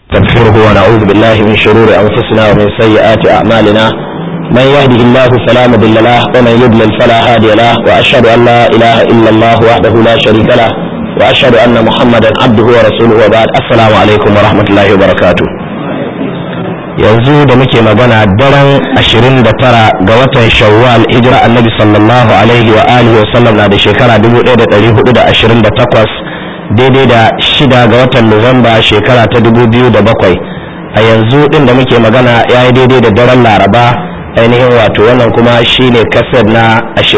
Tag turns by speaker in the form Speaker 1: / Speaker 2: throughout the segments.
Speaker 1: نستغفره ونعوذ بالله من شرور أنفسنا ومن سيئات أعمالنا من يهده الله فلا مضل له ومن يضلل فلا هادي له وأشهد أن لا إله إلا الله وحده لا شريك له وأشهد أن محمدا عبده ورسوله وبعد السلام عليكم ورحمة الله وبركاته. yanzu da muke magana daren 29 ga watan Shawwal hijira annabi sallallahu alaihi wa alihi wa sallam na da shekara 1428 daidai da 6 ga watan Nuwamba shekara ta 2007. a yanzu din da muke magana yayi daidai da daren Laraba ainihin wato wannan kuma shine kasar na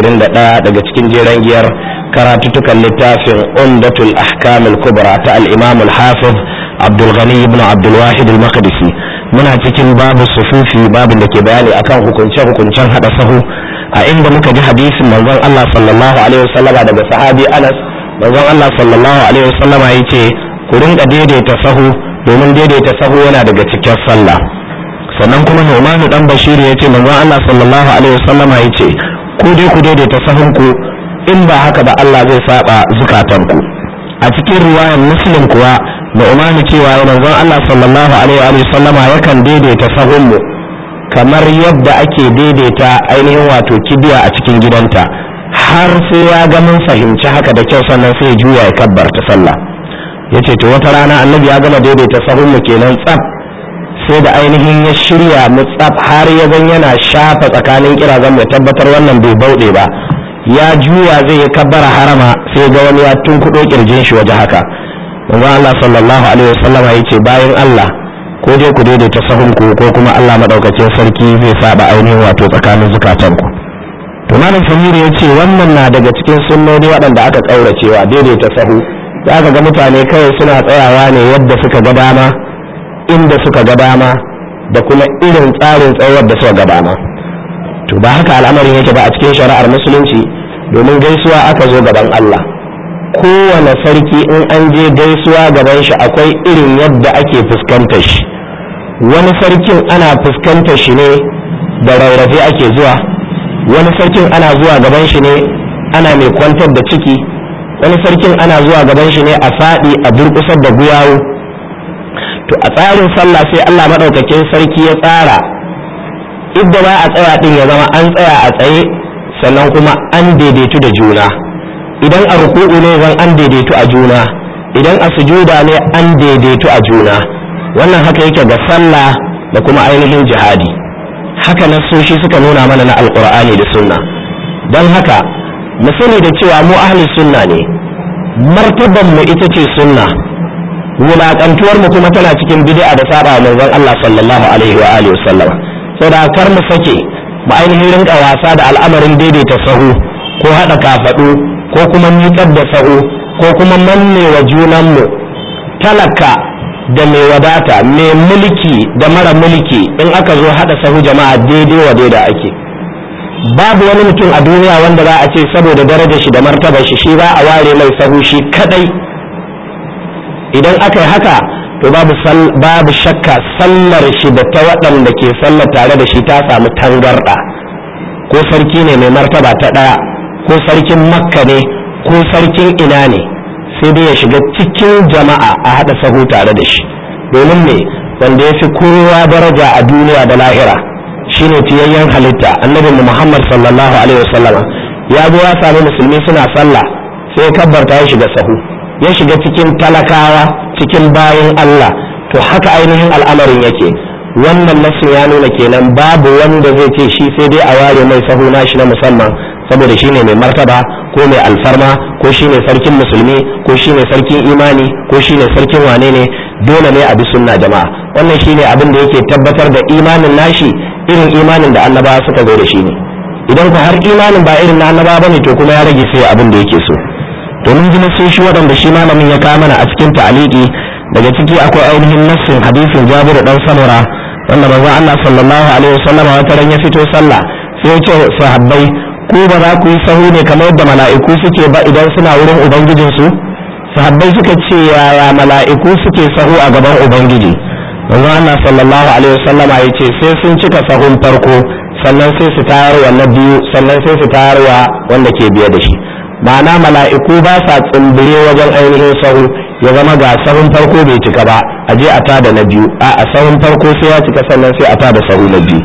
Speaker 1: 21 daga cikin jeren giyar karatutukan littafin Umdatul Ahkam al-Kubra ta al-Imam al-Hafiz Abdul Ghani ibn Abdul Wahid al-Maqdisi. muna cikin babu sufufi babin da ke bayani akan hukunce-hukuncen hada sahu a inda muka ji hadisin manzon Allah sallallahu alaihi wasallama daga sahabi Anas. manzon Allah sallallahu alaihi wasallama yace ku rinka daidaita sahu domin daidaita sahu yana daga cikin sallah. sannan kuma Nu'man dan Bashir yace manzon Allah sallallahu alaihi wasallama yace ku dai ku daidaita sahunku in ba haka ba Allah zai saba zukatanku. a cikin riwayar Muslim kuwa Nu'man cewa manzon Allah sallallahu alaihi wa sallama yakan daidaita sahunmu kamar yadda ake daidaita ainihin wato kibiya a cikin gidanta har sai ya ga mun fahimci haka da kyau sannan sai juya ya kabbarta sallah. yace to wata rana annabi ya gama daidaita sahunmu kenan tsaf sai da ainihin ya shirya mu tsaf har ya zan yana shafa tsakanin kirazan mu tabbatar wannan bai bauɗe ba. ya juya zai yi kabbara harama sai ga wani ya tunkuɗo kirjin shi waje haka. manzo Allah sallallahu alaihi wasallam yace bayan Allah ko dai ku daidaita sahunku ko kuma Allah madaukakin sarki zai saba ainihin wato tsakanin zukatanku. to malam Samiri yace wannan na daga cikin sunnoni waɗanda aka kauracewa daidaita sahu. zaka ga mutane kawai suna tsayawa ne yadda suka ga dama inda suka ga dama da kuma irin tsarin tsawar da suka ga dama. to ba haka al'amarin yake ba a cikin shari'ar musulunci domin gaisuwa aka zo gaban Allah. kowane sarki in an je gaisuwa gaban shi akwai irin yadda ake fuskantar shi. wani sarkin ana fuskantar shi ne da rarrafe ake zuwa, wani sarkin ana zuwa gaban shi ne ana mai kwantar da ciki, wani sarkin ana zuwa gaban shi ne a faɗi a durƙusar da guyawu. to a tsarin sallah sai Allah madaukakin sarki ya tsara idda ba a tsaya din ya zama an tsaya a tsaye sannan kuma an daidaitu da juna. idan a ruku'u ne zan an daidaitu a juna, idan a sujuda ne an daidaitu a juna. wannan haka yake ga sallah da kuma ainihin jihadi. haka nasoshi suka nuna mana na alqur'ani da sunna. don haka mu sani da cewa mu ahli sunna ne, martaban mu ita ce sunna, wulaƙantuwar mu kuma tana cikin bid'a da saba manzon Allah sallallahu alaihi wa alihi wasallam. saboda kar mu sake mu ainihin rinka wasa da al'amarin daidaita sahu ko hada kafadu ko kuma miƙar da sahu ko kuma manne wa junanmu. talaka da mai wadata, mai mulki da mara mulki, in aka zo hada sahu jama'a daidai wa daida ake. babu wani mutum a duniya wanda za a ce saboda darajar shi da martabar shi za a ware mai sahu shi kadai. idan aka yi haka to babu shakka sallar shi da ta waɗanda ke sallar tare da shi ta samu tangarɗa. ko sarki ne mai martaba ta ɗaya, ko sarkin makka ne, ko sarkin ina ne, sai dai ya shiga cikin jama'a a haɗa sahu tare da shi. domin me wanda ya fi kowa daraja a duniya da lahira shine tiyayyen halitta annabi Muhammad sallallahu alaihi wasallam. ya zo ya sami musulmi suna sallah sai ya kabbarta ya shiga sahu, ya shiga cikin talakawa cikin bayan Allah. to haka ainihin al'amarin yake. wannan nasin ya nuna kenan babu wanda zai ce shi sai dai a ware mai sahu nashi na musamman saboda shine mai martaba ko mai alfarma ko shine sarkin musulmi ko shine sarkin imani ko shine sarkin wane ne. dole ne a bi sunna jama'a. wannan shine abin da yake tabbatar da imanin nashi irin imanin da annabawa suka zo da shi ne. idan ku har imanin ba irin na annabawa bane to kuma ya rage sai abin da yake so. to mun ji sai shi waɗanda shi malamin ya kawo mana a cikin ta'aliki. daga ciki akwai ainihin nassin hadisin Jabir dan Samura wanda manzon Allah sallallahu alaihi wasallam wata ran ya fito sallah sai ya ce sahabbai ku ba za ku yi sahu ne kamar yadda mala'iku suke ba idan suna wurin ubangijinsu? sahabbai suka ce yaya mala'iku suke sahu a gaban ubangiji? manzon Allah sallallahu alaihi wasallam ya ce sai sun cika sahun farko sannan sai su tayarwa na biyu sannan sai su tayarwa wanda ke biye da shi. ma'ana mala'iku ba sa tsumbure wajen ainihin sahu ya zama ga sahun farko bai cika ba a je a tada na biyu a sahun farko sai ya cika sannan sai a tada sahu na biyu.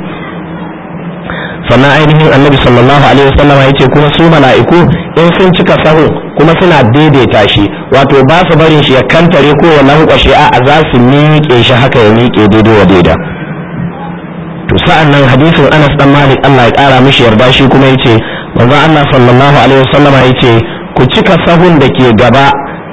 Speaker 1: sannan ainihin annabi sallallahu alaihi wasallam ya ce kuma su mala'iku in sun cika sahu kuma suna daidaita shi, wato ba su barin shi ya kantare ko ya lankwashe a za su miƙe shi haka ya miƙe daidai wa daida. to sa'an nan hadisin Anas dan Malik Allah ya ƙara mishi yarda shi kuma yace manzon Allah sallallahu alaihi wasallam yace ku cika sahun da ke gaba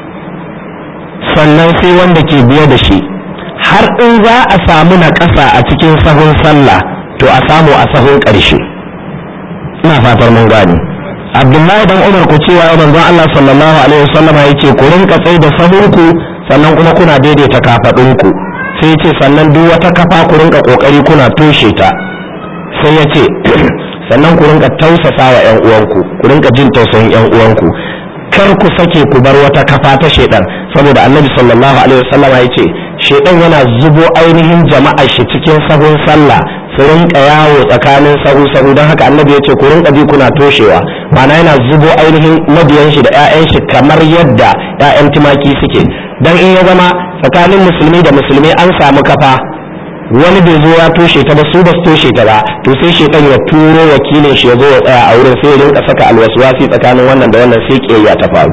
Speaker 1: sannan sai wanda ke biye da shi, har in za a samu na ƙasa a cikin sahun sallah to a samu a sahun ƙarshe. ina fatar mun gane. Abdullahi dan Umar ku cewa manzon Allah sallallahu alaihi wasallam yace ku rinka tsai da sahunku sannan kuma kuna daidaita kafadunku, sai yace sannan duk wata kafa ku rinka kokari kuna toshe ta, sai yace sannan ku rinka tausasa wa ƴan uwanku, ku rinka jin tausayin ƴan uwanku, kar ku sake ku bar wata kafa ta shedan, saboda annabi sallallahu alaihi wasallam yace shedan yana zubo ainihin jama'a shi cikin sahun sallah su rinka yawo tsakanin sahu don haka annabi ya ce ku rinka bi kuna toshewa, ma'ana yana zubo ainihin mabiyan shi da 'ya'yan shi kamar yadda 'ya'yan tumaki suke. dan in ya zama tsakanin musulmi da musulmi an samu kafa wani bai zo ya toshe ta ba, su ba su toshe ta ba, to sai shedan ya turo wakilin shi ya zo ya tsaya a wurin sai ya rinka saka alwaswasi tsakanin wannan da wannan sai kiyayya ta faru.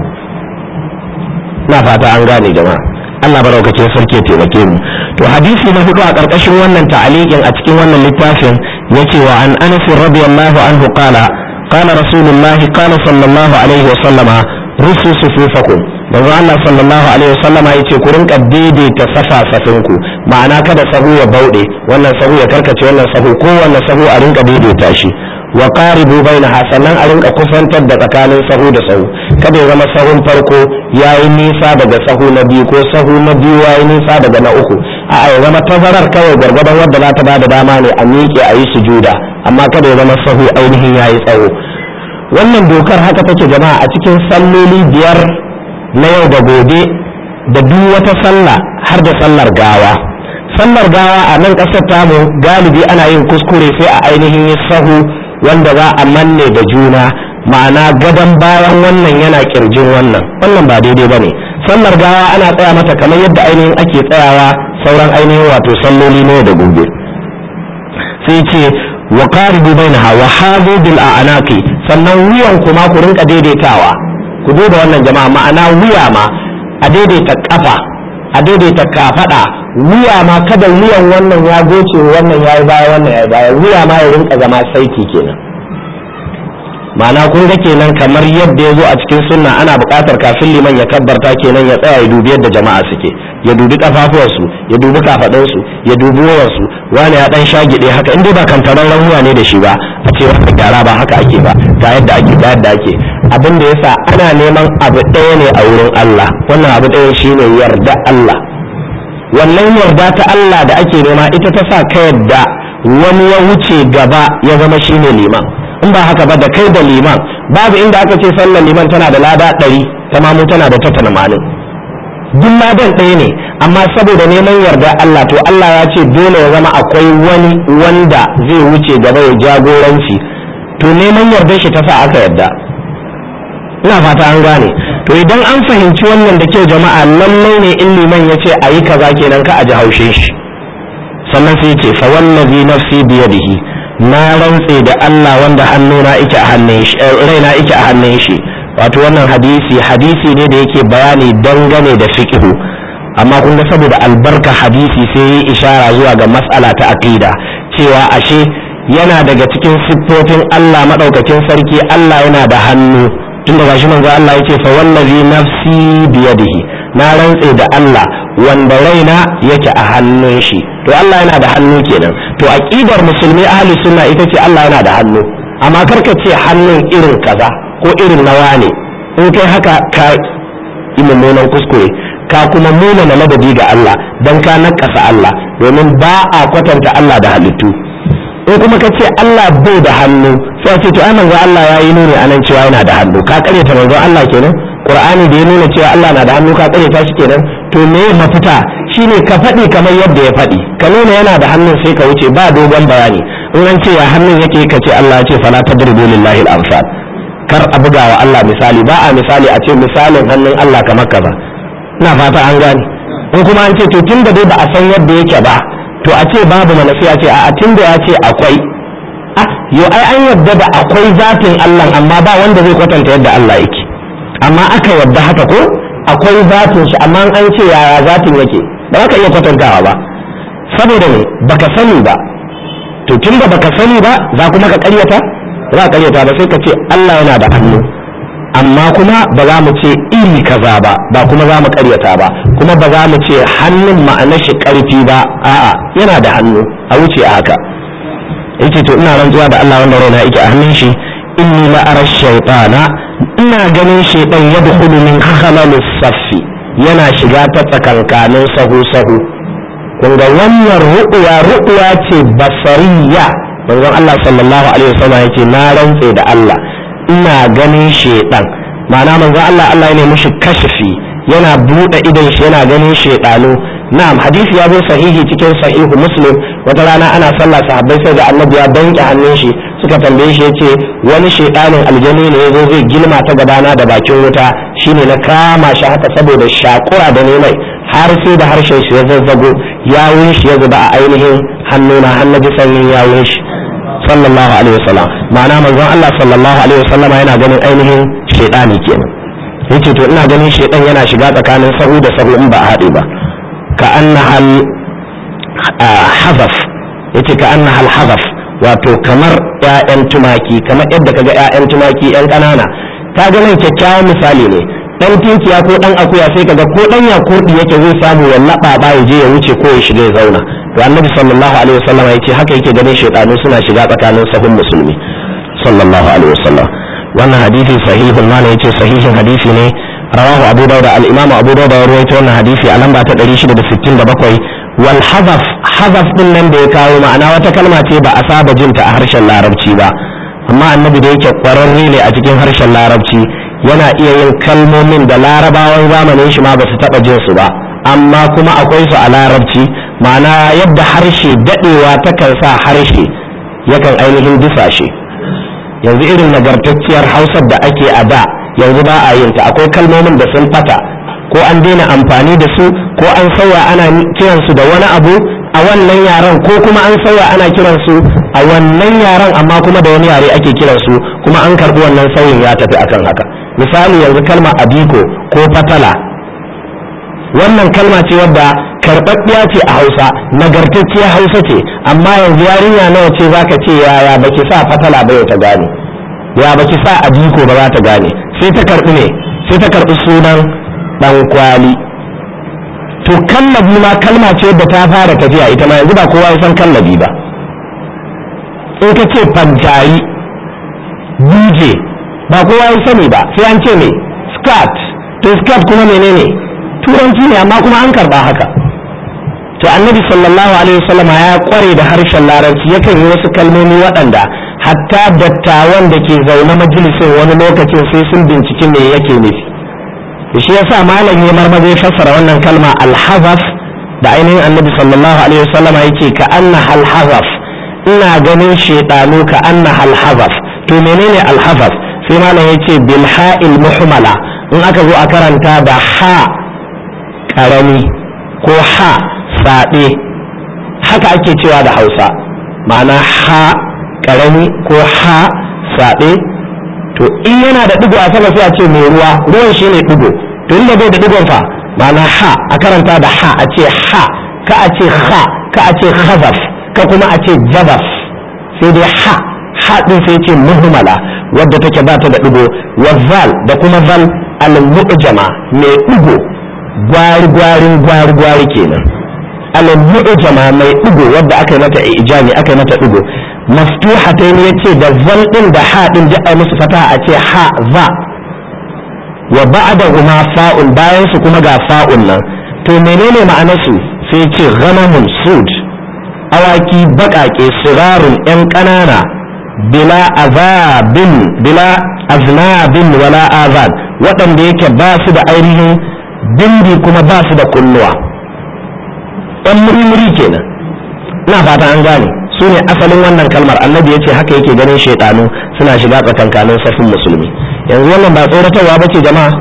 Speaker 1: na fata an gane jama'a, Allah baraukace sarki ya taimake mu. to hadisi na hudu a karkashin wannan ta'aliqin a cikin wannan littafin yace wa an Anas radiyallahu anhu qala qala rasulullah qala sallallahu alaihi wa sallama rusu sufufakum, manzo Allah sallallahu alaihi wa sallama yace ku rinka daidaita safafinku, ma'ana kada sahu ya bauɗe, wannan sahu ya karkace wannan sahu, ko wannan sahu a rinka daidaita shi. wa qaribu bainaha, sannan a rinka kusantar da tsakanin sahu da sahu, kada ya zama sahun farko yayi nisa daga sahu na biyu ko sahu na biyu yayi nisa daga na uku, a'a ya zama tazarar kawai gargadan wadda za ta bada dama ne a miƙe a yi sujuda, amma kada ya zama sahu ainihin yayi tsawo. wannan dokar haka take jama'a a cikin salloli biyar na yau da gobe da duk wata sallah har da sallar gawa. sallar gawa a nan ƙasar tamu galibi ana yin kuskure sai a ainihin yi sahu wanda za a manne da juna, ma'ana gadon bayan wannan yana kirjin wannan ba daidai bane. sallar gawa ana tsaya mata kamar yadda ainihin ake tsayawa sauran ainihin wato salloli ne da gobe. sai ce wa qaribu bainaha wa hadu bil a'naqi, sannan wuyan kuma ku rinka daidaitawa, ku duba wannan jama'a, ma'ana wuya ma a daidaita kafa, a daidaita kafada, wuya ma kada wuyan wannan ya goce wannan yayi baya wannan yayi baya, wuya ma ya rinka zama saiti kenan. ma'ana kun ga kenan kamar yadda ya zo a cikin sunna ana buƙatar kafin liman ya kabbarta kenan ya tsaya ya dubi yadda jama'a suke, ya dubi kafafuwarsu, ya dubi kafaɗansu, ya dubi wuyansu, wani ya dan shagide haka, inda ba kantararren wuya ne da shi ba a ce wata gyara ba haka ake ba, ga yadda ake abin da yasa ana neman abu ɗaya ne a wurin Allah, wannan abu ɗaya shine yarda Allah. wannan yarda ta Allah da ake nema ita ta sa ka yadda wani ya wuce gaba ya zama shine liman. in ba haka ba da kai da liman babu inda aka ce sallar liman tana da lada 100 ta mamu tana da ta 80, duk ladan ɗaya ne, amma saboda neman yarda Allah to Allah ya ce dole ya zama akwai wani wanda zai wuce gaba ya jagoranci, to neman yardar shi ta sa aka yarda. ina fata an gane. to idan an fahimci wannan da kyau jama'a, lallai ne in liman ya ce a yi kaza kenan ka a ji haushin shi. sannan sai ce fa wallazi nafsi biyadihi, na rantse da Allah wanda hannuna yake a hannun shi, raina yake a hannun shi. wato wannan hadisi ne da yake bayani dangane da fiqhu, amma kun ga saboda albarka hadisi sai yi ishara zuwa ga mas'ala ta aqida, cewa ashe yana daga cikin siffofin Allah madaukakin sarki, Allah yana da hannu, tunda gashi manzo Allah yake fa wallazi nafsi biyadihi, na rantse da Allah wanda raina yake a hannun shi. to Allah yana da hannu kenan. to aqidar musulmi ahli sunna ita ce Allah yana da hannu, amma karka ce hannun irin kaza ko irin nawa ne. in kai haka ka yi mummunan kuskure, ka kuma munana madadi ga Allah dan ka nakasa Allah, domin ba a kwatanta Allah da halittu. in kuma ka ce Allah bai da hannu sai ce to ai manzo Allah ya yi nuni anan cewa yana da hannu, ka karyata manzo Allah kenan. Qur'ani da ya nuna cewa Allah na da hannu ka karyata shi kenan. to me mafita shine ka faɗi kamar yadda ya faɗi, ka nuna yana da hannun sai ka wuce ba dogon bayani. in an ce ya hannun yake ka ce Allah ya ce fala tadribu lillahi al-amsal, kar a buga wa Allah misali, ba a misali a ce misalin hannun Allah kamar kaza. ina fata an gane. in kuma an ce to tun da dai ba a san yadda yake ba to a ce babu mana sai a ce a tun da ya ce akwai yo ai an yadda da akwai zatin Allah amma ba wanda zai kwatanta yadda Allah yake, amma aka yadda haka ko akwai zatin shi amma an ce yaya zatin yake ba za ka iya kwatantawa ba saboda ne baka sani ba. to tun da baka sani ba za kuma ka karyata za ka karyata ba sai ka ce Allah yana da hannu amma kuma ba za mu ce iri kaza ba kuma za mu karyata ba kuma ba za mu ce hannun ma'anar shi karfi ba a'a yana da hannu a wuce a haka. yace to ina rantsuwa da Allah wanda raina yake a hannun shi inni la ara shaytana ina ganin shaytan yadkhulu min khalalis saffi yana shiga ta tsakankanin sahu kun ga wannan ru'ya ce basariya. manzon Allah sallallahu alaihi wasallam yake na rantse da Allah ina ganin shaytan ma'ana manzon Allah ya mishi kashfi yana bude idan shi yana ganin shaytanu. na'am hadisi ya zo sahihi cikin sahihu muslim wata rana ana sallah sahabbai sai da annabi ya banke hannun shi suka tambaye shi yace wani shaytanin aljani ne yazo zai gilma ta gabana da bakin wuta shine na kama shi haka saboda shakura da nemai har sai da harshen shi ya zazzago yawun shi ya zuba a ainihin hannuna hannabi sanyin yawun shi sallallahu alaihi wasallam ma'ana manzon Allah sallallahu alaihi wasallam yana ganin ainihin shaytani kenan. yace to ina ganin shaytan yana shiga tsakanin sahu da sahu in ba a haɗe ba ka annaha al-hazaf yace ka annaha al-hazaf wato kamar ƴaƴan tumaki kamar yadda kaga ƴaƴan tumaki ƴan ƙanana ka ga nan kyakkyawan misali ne. dan tinkiya ko dan akuya sai kaga ko dan yakurdi yake zai samu ya laba ba ya je ya wuce ko ya shiga ya zauna. to annabi sallallahu alaihi wasallam yace haka yake ganin shaytanu suna shiga tsakanin sahun musulmi sallallahu alaihi wasallam. wannan hadisi sahihun ma ne yace sahihin hadisi ne rawahu abu dawud al-imam abu dawud ya rawaito wannan hadisi a lamba ta 667. wal hazaf din nan da ya kawo ma'ana wata kalma ce ba a saba jinta a harshen larabci ba amma annabi da yake kwararre ne a cikin harshen larabci yana iya yin kalmomin da larabawan zamanin shi ma ba su taba jin su ba amma kuma akwai su a larabci ma'ana yadda harshe dadewa takan sa harshe yakan ainihin dusashe. yanzu irin nagartacciyar hausar da ake a da yanzu ba a yin ta akwai kalmomin da sun fata ko an daina amfani da su ko an sauya ana kiransu da wani abu a wannan yaren ko kuma an sauya ana kiransu a wannan yaren amma kuma da wani yare ake kiransu kuma an karbi wannan sauyin ya tafi akan haka. misali yanzu kalma abiko ko fatala wannan kalma ce wadda karɓaɓɓiya ce a Hausa nagartacciyar Hausa ce amma yanzu yarinya nawa ce zaka ce yaya baki sa fatala ba ta gane ya baki sa abiko ba za ta gane sai ta karɓi ne sai ta karɓi sunan dan kwali. to kallabi ma kalma ce wadda ta fara tafiya ita ma yanzu ba kowa ya san kallabi ba. in ka ce fantayi buje ba kowa ya sani ba sai an ce me skirt to skirt kuma menene turanci ne amma kuma an karba haka. to annabi sallallahu alaihi wasallam ya kware da harshen larabci yakan yi wasu kalmomi waɗanda hatta dattawan da ke zaune majalisin wani lokacin sai sun binciki me yake nufi. shi yasa malam ya marmaza ya fassara wannan kalma al-hazaf da ainihin annabi sallallahu alaihi wasallam yake ka anna al-hazaf ina ganin shedanu ka anna al-hazaf. to menene al-hazaf sai malam yace bil ha'il muhmala in aka zo a karanta da ha karami ko ha saɗe haka ake cewa da Hausa ma'ana ha karami ko ha saɗe. to in yana da digo a sama sai a ce mai ruwan shine digo to inda bai da digon fa ma'ana ha a karanta da ha a ce ha ka a ce ha ka a ce khazaf ka kuma a ce jabaf sai dai ha din sai ce muhmala wadda take ba ta da digo wazal da kuma zal al-mu'jama mai digo gwari kenan al-mu'jama mai digo wadda aka yi mata ijami aka yi mata digo maftuhatayn yace da zal din da ha din da ai musu fataha a ce ha za wa ba'dahuma fa'un bayan su kuma ga fa'un nan to menene ma'anar su sai yace ghanamun sud awaki bakake sirarun yan kanana bila aznabin wala azan waɗanda yake ba su da ainihin bindi kuma ba su da kunnuwa ɗan muri kenan ina fata an gane su ne asalin wannan kalmar annabi ya ce haka yake ganin shaidanu suna shiga tsakankanin safin musulmi yanzu wannan ba tsoratarwa ba ce jama'a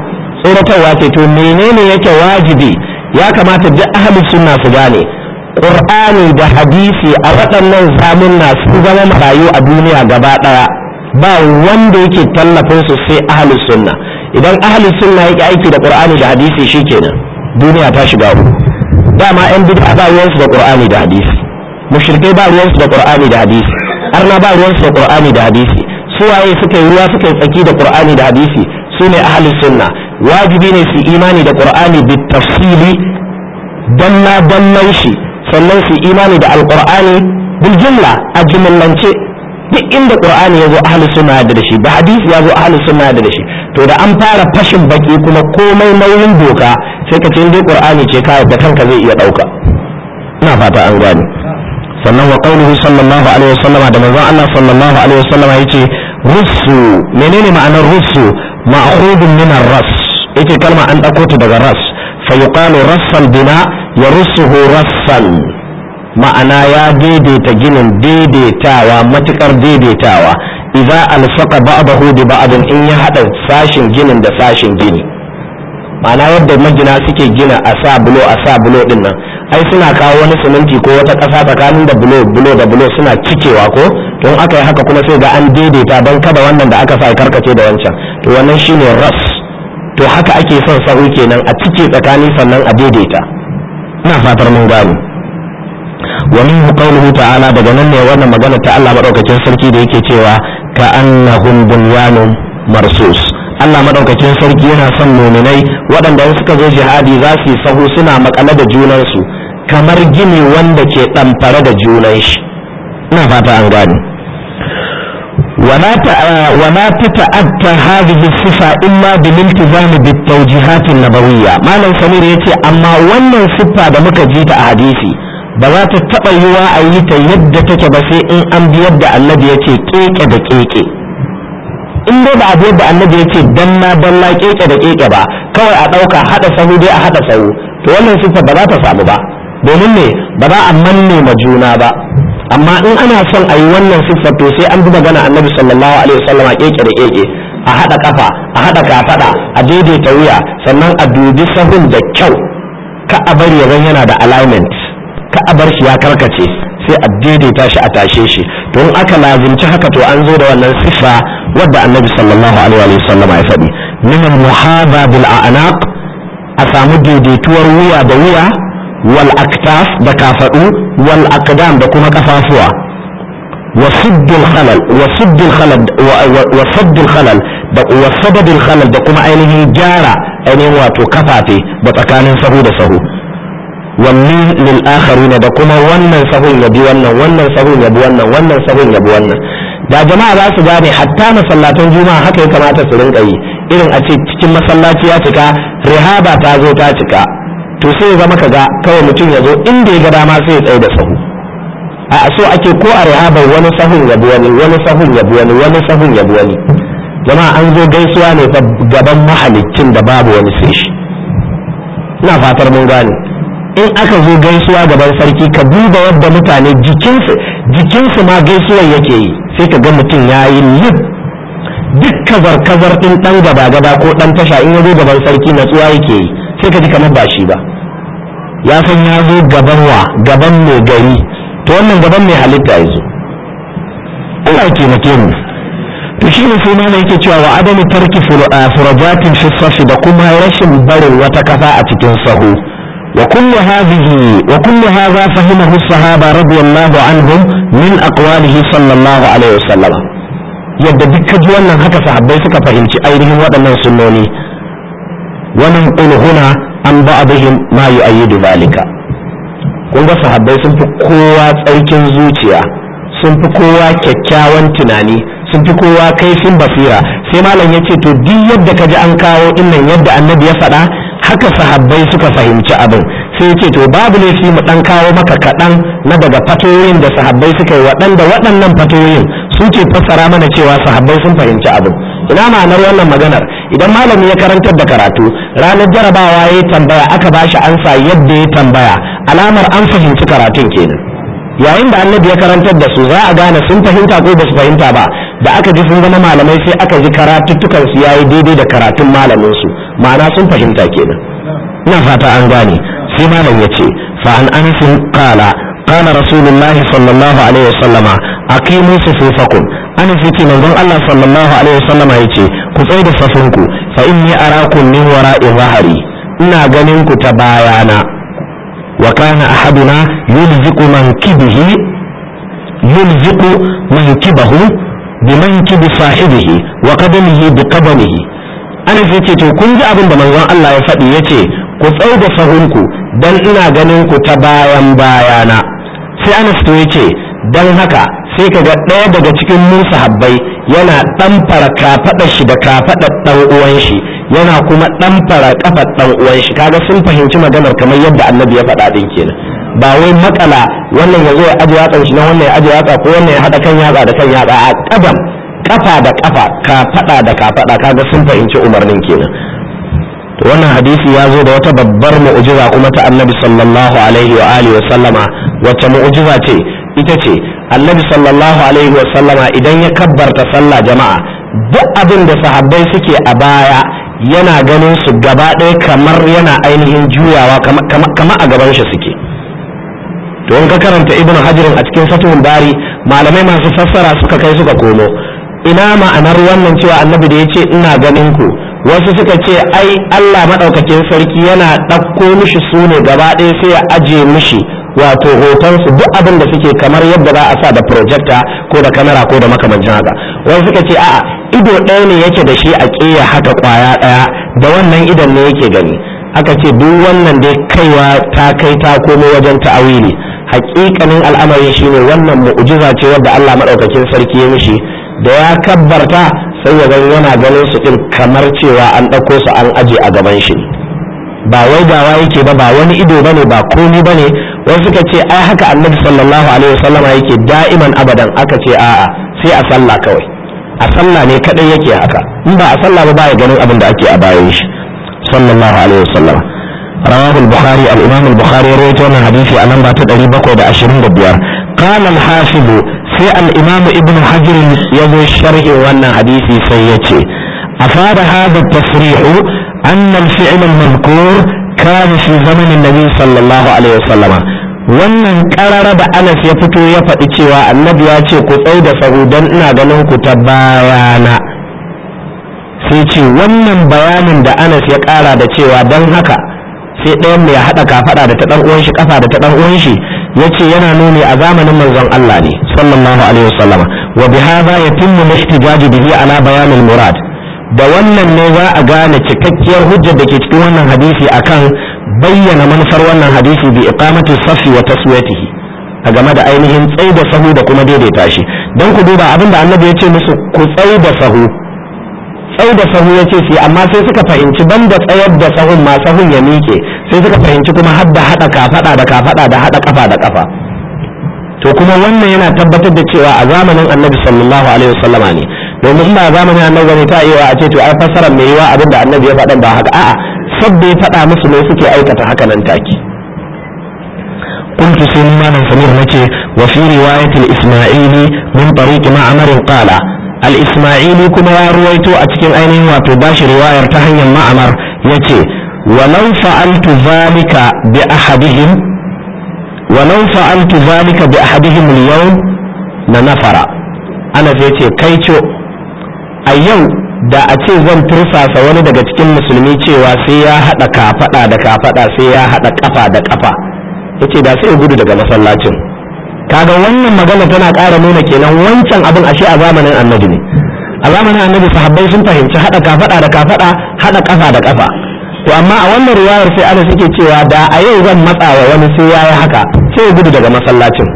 Speaker 1: tsoratarwa ce. To menene yake wajibi ya kamata duk ahlus sunna su gane Qur'ani da hadisi a waɗannan zamunna sun zama marayu a duniya gaba ɗaya, ba wanda yake tallafin su sai ahlus sunna. Idan ahlus sunna yake aiki da Qur'ani da hadisi shikenan duniya ta shiga uku. Dama yan bid'a ba ruwansu da Qur'ani da hadisi, mushrikai ba ruwansu da Qur'ani da hadisi, arna ba ruwansu da Qur'ani da hadisi. Suwaye suka yi ruwa suka yi tsaki da Qur'ani da hadisi su ne ahlus sunna. Wajibi ne su imani da Qur'ani bi tafsili dalla dallan shi, sannan su imani da alqur'ani bil jumla a jumlance. Duk inda Qur'ani yazo ahlus sunna yadda da shi, da hadisi yazo ahlus sunna yadda da shi. To da an fara fashin baki kuma komai nauyin doka sai ka ce in dai Qur'ani ce ka yadda kanka zai iya dauka. Ina fata an gane. Sannan wa qauluhu sallallahu alaihi wasallam da manzon Allah sallallahu alaihi wasallam yace rusu, menene ma'anar rusu? ma'khudun min ar-ras, yace kalma an dauko ta daga ras, fa yuqalu rassal bina yarussuhu rassan, ma'ana ya daidaita ginin daidaitawa matukar daidaitawa. Idza alfaqa ba'dahu bi ba'din, in ya hada sashin ginin da sashin gini, ma'ana yadda magina suke gina a sa bulo din nan, ai suna kawo wani siminti ko wata ƙasa tsakanin da bulo da bulo suna cikewa ko, don aka yi haka kuma sai ga an daidaita don kada wannan da aka sa karkace da wancan. To wannan shine ras. To haka ake son sahu kenan, a cike tsakani sannan a daidaita. Ina fatar mun gane. wa minhu qawluhu ta'ala, daga nan ne wannan magana ta Allah madaukakin sarki da yake cewa ka annahum bunyanun marsus. Allah madaukakin sarki yana son mu'minai waɗanda suka zo jihadi za su yi sahu suna makale da junansu kamar gini wanda ke ɗamfare da junan shi. ina fata an gane. ولا تتأتى هذه الصفة إلا بالالتزام بالتوجيهات النبوية. ما لن سمير يتي أما وانا صفة دمك جيت أحاديثي بذا تتبعيوا أيت يدتك بسي إن أنبيد الذي يتي كيك دكيك in dai ba abu yadda annabi ya ce danna dalla keke da keke ba, kawai a ɗauka haɗa sahu dai a haɗa sahu, to wannan sifa ba za ta samu ba, domin ne ba za a manne ma juna ba. Amma in ana son a yi wannan siffar to sai an bi magana annabi sallallahu alaihi wasallam keke da keke, a haɗa kafa, a haɗa kafaɗa, a daidaita wuya, sannan a dubi sahun da kyau, ka a bari ya yana da alignment, ka a bar shi ya karkace, sai a daidaita shi a tashe shi. To in aka lazimci haka to an zo da wannan siffa wadda annabi sallallahu alaihi wasallam ya faɗi. Min al-muhaba bil a'naq, a samu daidaituwar wuya da wuya, wal aktaf da kafadu, wal aqdam da kuma kafafuwa, wa suddul khalal wa sababul khalal da kuma ainihin gyara ainihin wato kafafe da tsakanin sahu da sahu. Walli lil akharin da kuma wannan sahun yabi wannan, wannan sahun yabi wannan, wannan sahun yabi wannan. Da jama'a za su gane hatta masallatan juma'a haka ya kamata su rinka yi, irin a ce cikin masallaci ya cika, rihaba ta zo ta cika, to sai ya zama kaga kawai mutum ya zo inda ya ga dama sai ya tsaye da sahu. A so ake ko a rihaba wani sahun yabi wani, wani sahun yabi wani, wani sahun yabi wani. Jama'a an zo gaisuwa ne fa gaban mahaliccin da babu wani sai shi. Ina fatar mun gane. In aka zo gaisuwa gaban sarki ka duba wadda mutane jikinsu ma gaisuwar yake yi, sai ka ga mutum ya yi lip, duk kazar ɗin ɗan gaba ko ɗan tasha in ya zo gaban sarki natsuwa yake yi, sai ka ji kamar ba shi ba, ya san ya zo gaban mai gari, to wannan gaban mai halitta ya zo. Allah ya taimake mu. To shi ne sai mana yake cewa wa adami tarki furajatin fi safi, da kuma rashin barin wata kafa a cikin sahu. وكل هذا فهمه الصحابة رضي الله عنهم من أقواله صلى الله عليه وسلم. yadda dukkan wannan haka sahabbai suka fahimci ainihin waɗannan sunnoni. wannan huna an ba'dihim ma yu'ayyidu zalika. kun ga sahabbai sun fi kowa tsarkin zuciya, sun fi kowa kyakkyawan tunani, sun fi kowa kaifin basira. sai malam yace to duk yadda kaji an kawo dinnan yadda annabi ya faɗa, haka sahabbai suka fahimci abin. sai ce to babu laifi mu dan kawo maka kaɗan na daga fatoyin da sahabbai suka yi, waɗanda waɗannan fatoyin suke fassara mana cewa sahabbai sun fahimci abin. ina ma'anar wannan maganar? Idan malami ya karantar da karatu, ranar jarabawa ya tambaya aka bashi ansa yadda ya tambaya, alamar an fahimci karatun kenan. yayin da annabi ya karantar da su za a gane sun fahimta ko ba su fahimta ba. da aka ji sun zama malamai sai aka ji karatuttukan su yayi daidai da karatun malamin su ma'ana sun fahimta kenan ina fata an gane sai malam yace fa an anas qala qala rasulullahi sallallahu alaihi wasallama aqimu sufufakum anas yace manzon Allah sallallahu alaihi wasallama yace ku tsaya da safinku fa inni arakum min wara'i zahari ina ganin ku ta bayana wa kana ahaduna yulziqu mankibahu bimankibi sahibihi wa qadamihi biqadamihi anas yace to kun ji abin da manzon Allah ya faɗi yace ku tsaya da sahunku dan ina ganin ku ta bayana sai anas to yace dan haka sai kaga ɗaya daga cikin mu sahabbai yana ɗamfara kafaɗar shi da kafaɗar ɗan uwan shi yana kuma ɗamfara kafar ɗan uwan shi kaga sun fahimci maganar kamar yadda annabi ya faɗa din kenan ba wai makala wannan ya zo ya aje yatsan shi na wannan ya aje yatsa ko wannan ya haɗa kan yatsa da kan yatsa a ƙaban kafa da kafa kafaɗa da kafaɗa kaga sun fahimci umarnin kenan to wannan hadisi ya zo da wata babbar mu'jiza kuma ta annabi sallallahu alaihi wa alihi wa sallama wacce mu'jiza ce ita ce annabi sallallahu alaihi wa sallama idan ya kabbarta sallah jama'a duk abin da sahabbai suke a baya yana ganin su gaba ɗaya kamar yana ainihin juyawa kama a gaban shi suke to in ka karanta ibnu hajar a cikin fathul bari malamai masu fassara suka kai suka komo ina ma'anar wannan cewa annabi da yace ina ganin ku wasu suka ce ai Allah madaukakin sarki yana ɗauko mishi su ne gaba ɗaya sai ya aje mishi wato hotonsu duk abin da suke kamar yadda za a sa da projector ko da kamera ko da makamancin haka wasu suka ce a'a ido ɗaya ne yake da shi a ƙeya haka ƙwaya ɗaya da wannan idon ne yake gani aka ce duk wannan dai kaiwa ta kai ta komo wajen ta'awili haƙiƙanin al'amarin shine wannan mu'jiza ce wadda Allah madaukakin sarki ya mishi da ya kabbarta sai ya ga yana ganin su din kamar cewa an ɗauko su an aje a gaban shi ba wai gawa yake ba wani ido bane ba komi bane wasu suka ce ai haka annabi sallallahu alaihi wasallama yake da'iman abadan aka ce a'a sai a sallah kawai a sallah ne kadai yake haka in ba a sallah ba ya ganin abin da ake a bayan shi sallallahu alaihi wasallama rawahu al-bukhari al-imam al-bukhari ya rawaito wannan hadisi a lamba ta 725 qala al-hafiz sai al-imam ibn hajar ya zo sharhi wannan hadisi sai yace afada hadha at-tasrih أن الفعل المذكور كان في زمن النبي صلى الله عليه وسلم wannan karara da Anas ya fito ya faɗi cewa annabi ya ce ku tsai da sahu dan ina ganin ku ta bayana sai ce wannan bayanin da Anas ya ƙara da cewa dan haka sai ɗayan mai haɗa kafaɗa da ta ɗan uwan shi kafa da ta ɗan uwan shi yace yana nuni a zamanin manzon Allah ne sallallahu alaihi wasallam wa bihadha yatimmu al-ihtijaj bihi ala bayan al-murad da wannan ne za a gane cikakkiyar hujjar da ke cikin wannan hadisi akan bayyana manufar wannan hadisi bi iqamati safi wa taswiyatihi a game da ainihin tsai da sahu da kuma daidaita shi don ku duba abin da annabi ya ce musu ku tsai da sahu ya ce sai amma sai suka fahimci banda tsayar da sahun ma sahun ya miƙe sai suka fahimci kuma har da haɗa kafaɗa da kafaɗa da haɗa ƙafa da ƙafa to kuma wannan yana tabbatar da cewa a zamanin annabi sallallahu alaihi wasallama ne domin ba zamanin annabi ne ta iya a ce to ai fasarar mai yiwa abin da annabi ya faɗan ba haka a'a sabda ya faɗa musu ne suke aikata haka nan take قلت سيدنا من سمير نتي وفي رواية الإسماعيلي من طريق معمر قال الإسماعيلي كما رويت أتكن أين وتباش رواية تهي معمر يتي ولو فعلت ذلك بأحدهم اليوم لنفر أنا زيتي كيتو أيوم da a ce zan tursasa wani daga cikin musulmi cewa sai ya haɗa kafaɗa da kafaɗa sai ya haɗa ƙafa da ƙafa yace da sai ya gudu daga masallacin kaga wannan magana tana ƙara nuna kenan wancan abin ashe a zamanin annabi ne a zamanin annabi sahabbai sun fahimci haɗa kafaɗa da kafaɗa haɗa ƙafa da ƙafa to amma a wannan riwayar sai ana suke cewa da a yau zan matsa wa wani sai ya yi haka sai ya gudu daga masallacin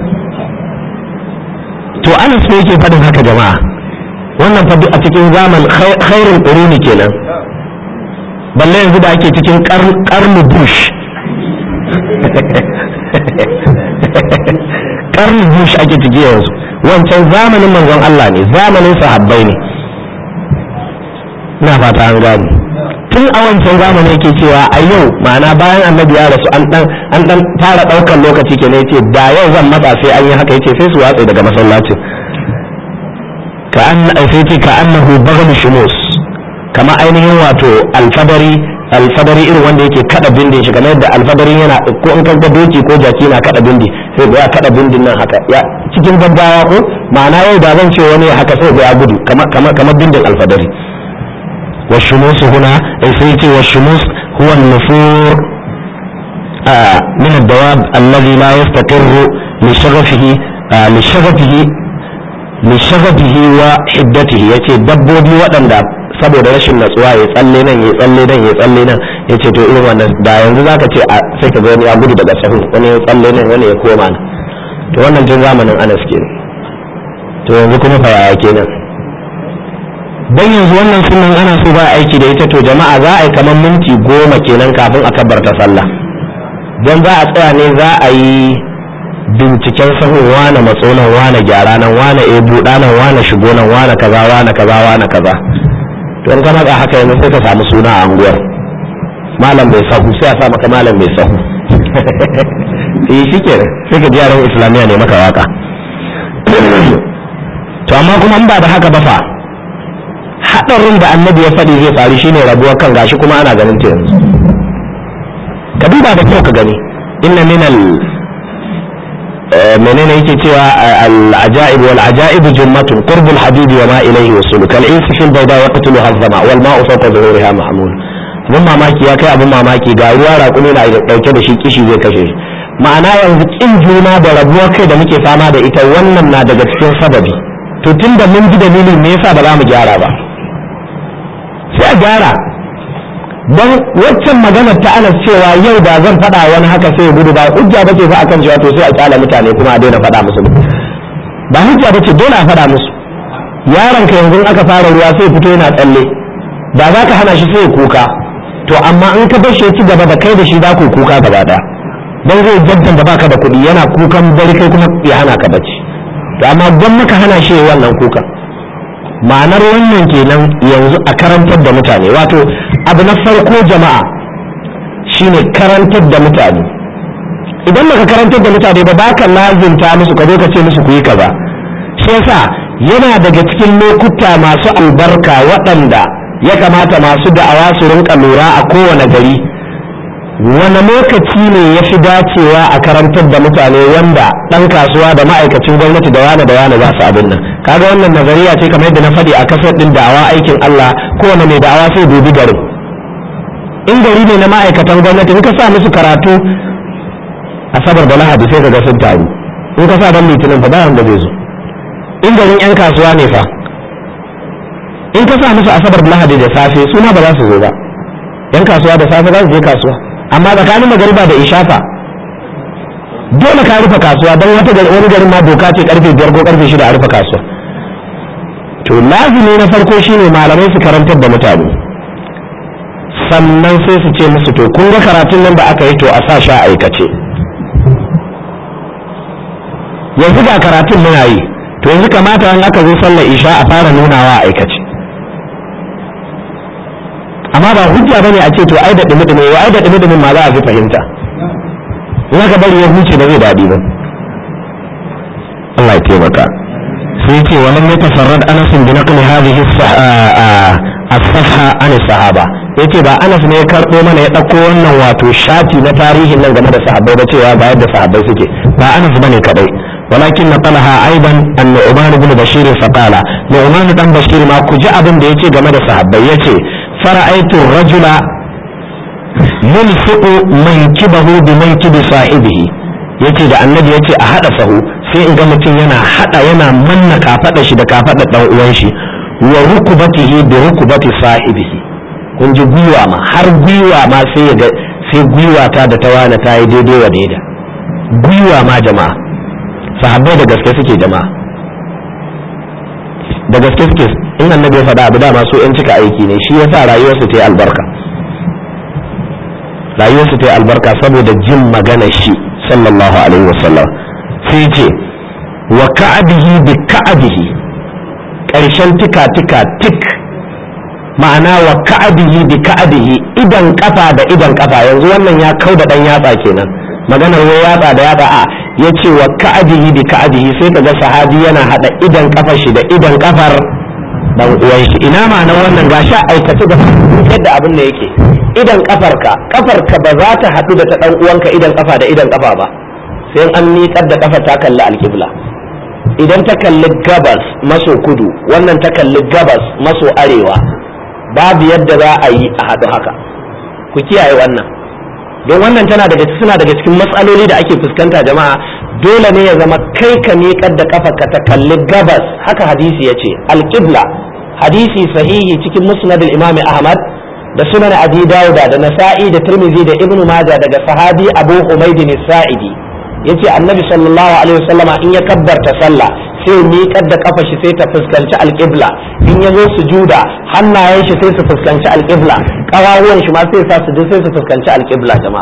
Speaker 1: to Anas ne yake faɗin haka jama'a wannan fa a cikin zaman khairul quruni kenan balle yanzu da ake cikin karnu bush karnu bush ake ciki yanzu wancan zamanin manzon Allah ne zamanin sahabbai ne ina fata an gani tun a wancan zamanin yake cewa a yau ma'ana bayan annabi ya rasu an dan fara daukar lokaci kenan yace da yau zan matsa sai an yi haka yace sai su watsa daga masallacin sai ce ka annahu baghal shumus kama ainihin wato alfadari irin wanda yake kada bindin shi kamar yadda alfadari yana ko in kaga doki ko jaki na kada bindi sai ga ya kada bindin nan haka ya cikin gaggawa ko ma'ana yau da zan ce wani haka sai ga ya gudu kamar bindin alfadari wa shumus huna sai ce wa shumus huwa an-nufur min ad-dawab alladhi la yastaqirru li shaghafihi wa hiddatihi yace dabbobi waɗanda saboda rashin natsuwa ya tsalle nan ya ce to irin wannan da yanzu zaka ce sai ka ga wani ya gudu daga sahu wani ya tsalle nan wani ya koma nan to wannan tun zamanin Anas ke to yanzu kuma fa yaya kenan dan yanzu wannan sunan ana so ba aiki da ita to jama'a za a yi kamar minti 10 kenan kafin a kabbarta sallah dan za a tsaya ne za a yi binciken sahun wane matsonan wane gyara nan wane buɗa nan wane shigo nan wane kaza to in kana ga haka yanzu sai ka samu suna a anguwar malam bai sahu sai a sa maka malam bai sahu shike sai ka ji yaran islamiyya ne maka waka to amma kuma in ba da haka ba fa hadarin da annabi ya faɗi zai faru shine rabuwar kan gashi kuma ana ganin ta yanzu ka duba da kyau ka gani inna minal menene yake cewa al-ajaib wal ajaib jummatun qurbul habibi wa ma ilayhi wasul kal insi fil bayda yaqtulu hazama wal ma'u fawqa zuhuriha mahmul abun mamaki ya kai abun mamaki ga ruwa raƙumi na dauke da shi kishi zai kashe shi ma'ana yanzu kin juna da rabuwar kai da muke fama da ita wannan na daga cikin sababi to tunda mun ji dalili me yasa ba za mu gyara ba sai a gyara don waccan maganar ta Anas cewa yau da zan faɗa wani haka sai ya gudu ba hujja bace fa akan cewa to sai a kyala mutane kuma a daina faɗa musu ba hujja bace dole a faɗa musu yaron ka yanzu aka fara ruwa sai fito yana tsalle da za ka hana shi sai ya kuka to amma in ka bar shi ya ci gaba da kai da shi za ku kuka gaba ɗaya don zai jaddan da baka da kuɗi yana kukan bari kai kuma ya hana ka bacci to amma don maka hana shi wannan kukan ma'anar wannan kenan yanzu a karantar da mutane wato abu na farko jama'a shine karantar da mutane idan baka karantar da mutane ba baka lazimta musu ka zo ka ce musu ku yi kaza shi yasa yana daga cikin lokuta masu albarka waɗanda ya kamata masu da'awa su rinka lura a kowane gari wani lokaci ne ya fi dacewa a karantar da mutane wanda ɗan kasuwa da ma'aikacin gwamnati da wane za su abin nan kaga wannan nazariya ce kamar yadda na faɗi a kasar ɗin da'awa aikin Allah kowane mai da'awa sai dubi garin in gari ne na ma'aikatan gwamnati in ka sa musu karatu asabar da lahadi sai ka ga sun taru in ka sa dan litinin fa ba wanda zai zo in garin yan kasuwa ne fa in ka sa musu asabar da lahadi da safe suna ba za su zo ba yan kasuwa da safe za su je kasuwa amma tsakanin magariba da ishafa dole ka rufe kasuwa don wani garin ma doka ce karfe 5 ko karfe 6 a rufe kasuwa to lazimi na farko shine malamai su karantar da mutane sannan sai su ce musu to kun ga karatun nan da aka yi to a sa sha aikace yanzu ga karatun muna yi to yanzu kamata in aka zo sallar isha a fara nunawa a aikace amma ba hujja bane a ce to ai da dumi-dumi ai da dumi-dumi ma za a fi fahimta in aka bari ya huce ba zai daɗi ba Allah ya taimaka sai ce walam yatafarrad Anas bi naqli hadhihi as-safha an sahaba yace ba Anas ne ya karbo mana ya dauko wannan wato shati na tarihin nan game da sahabbai ba cewa ba yadda sahabbai suke ba Anas bane kadai walakin naqalaha aidan an Nu'man ibn Bashir fa qala Nu'man dan Bashir ma ku ji abin da yace game da sahabbai yace fara'aytu ar-rajula yulfiqu mankibahu bi mankibi sahibihi yace da annabi yace a hada sahu sai in ga mutum yana manna kafada shi da kafada dan uwan shi wa rukubatihi bi rukubati sahibihi kun ji gwiwa ma har gwiwa ma sai gwiwa ta da tawana ta yi daidai wa daida gwiwa ma jama'a sahabbai da gaske suke jama'a da gaske suke in annabi ya faɗa abu dama so in cika aiki ne shi yasa rayuwarsu ta yi albarka saboda jin magana shi sallallahu alaihi wasallam sai ce wa ka'abihi bi ka'abihi ƙarshen tika tik ma'ana wa ka'abihi bi ka'abihi idan kafa da idan kafa yanzu wannan ya kauda dan yatsa kenan maganar wai yatsa da yatsa a yace wa ka'adihi bi ka'adihi sai kaga sahabi yana hada idan kafar shi da idan kafar dan uwan shi. ina ma'anar wannan gashi aikace da yadda abin da yake idan kafarka ba za ta hadu da ta dan uwanka idan kafa da idan kafa ba sai an miƙar da kafar ta kalli alƙibla. idan ta kalli gabas maso kudu wannan ta kalli gabas maso arewa babu yadda za a yi a haɗu haka. ku kiyaye wannan don wannan suna daga cikin matsaloli da ake fuskanta jama'a. dole ne ya zama kai ka miƙar da kafarka ta kalli gabas haka hadisi ya ce alƙibla. hadisi sahihi cikin musnad al-imam ahmad da sunan abi dawuda da nasa'i da tirmidhi da ibnu majah daga sahabi abu humayd as-sa'idi yace annabi sallallahu alaihi wasallama in ya kabbarta sallah sai miƙar da kafa shi sai ta fuskanci alƙibla. in ya zo sujuda hannayen shi sai su fuskanci alƙibla, ƙawawan shi ma sai sa su sai su fuskanci alƙibla jama'a.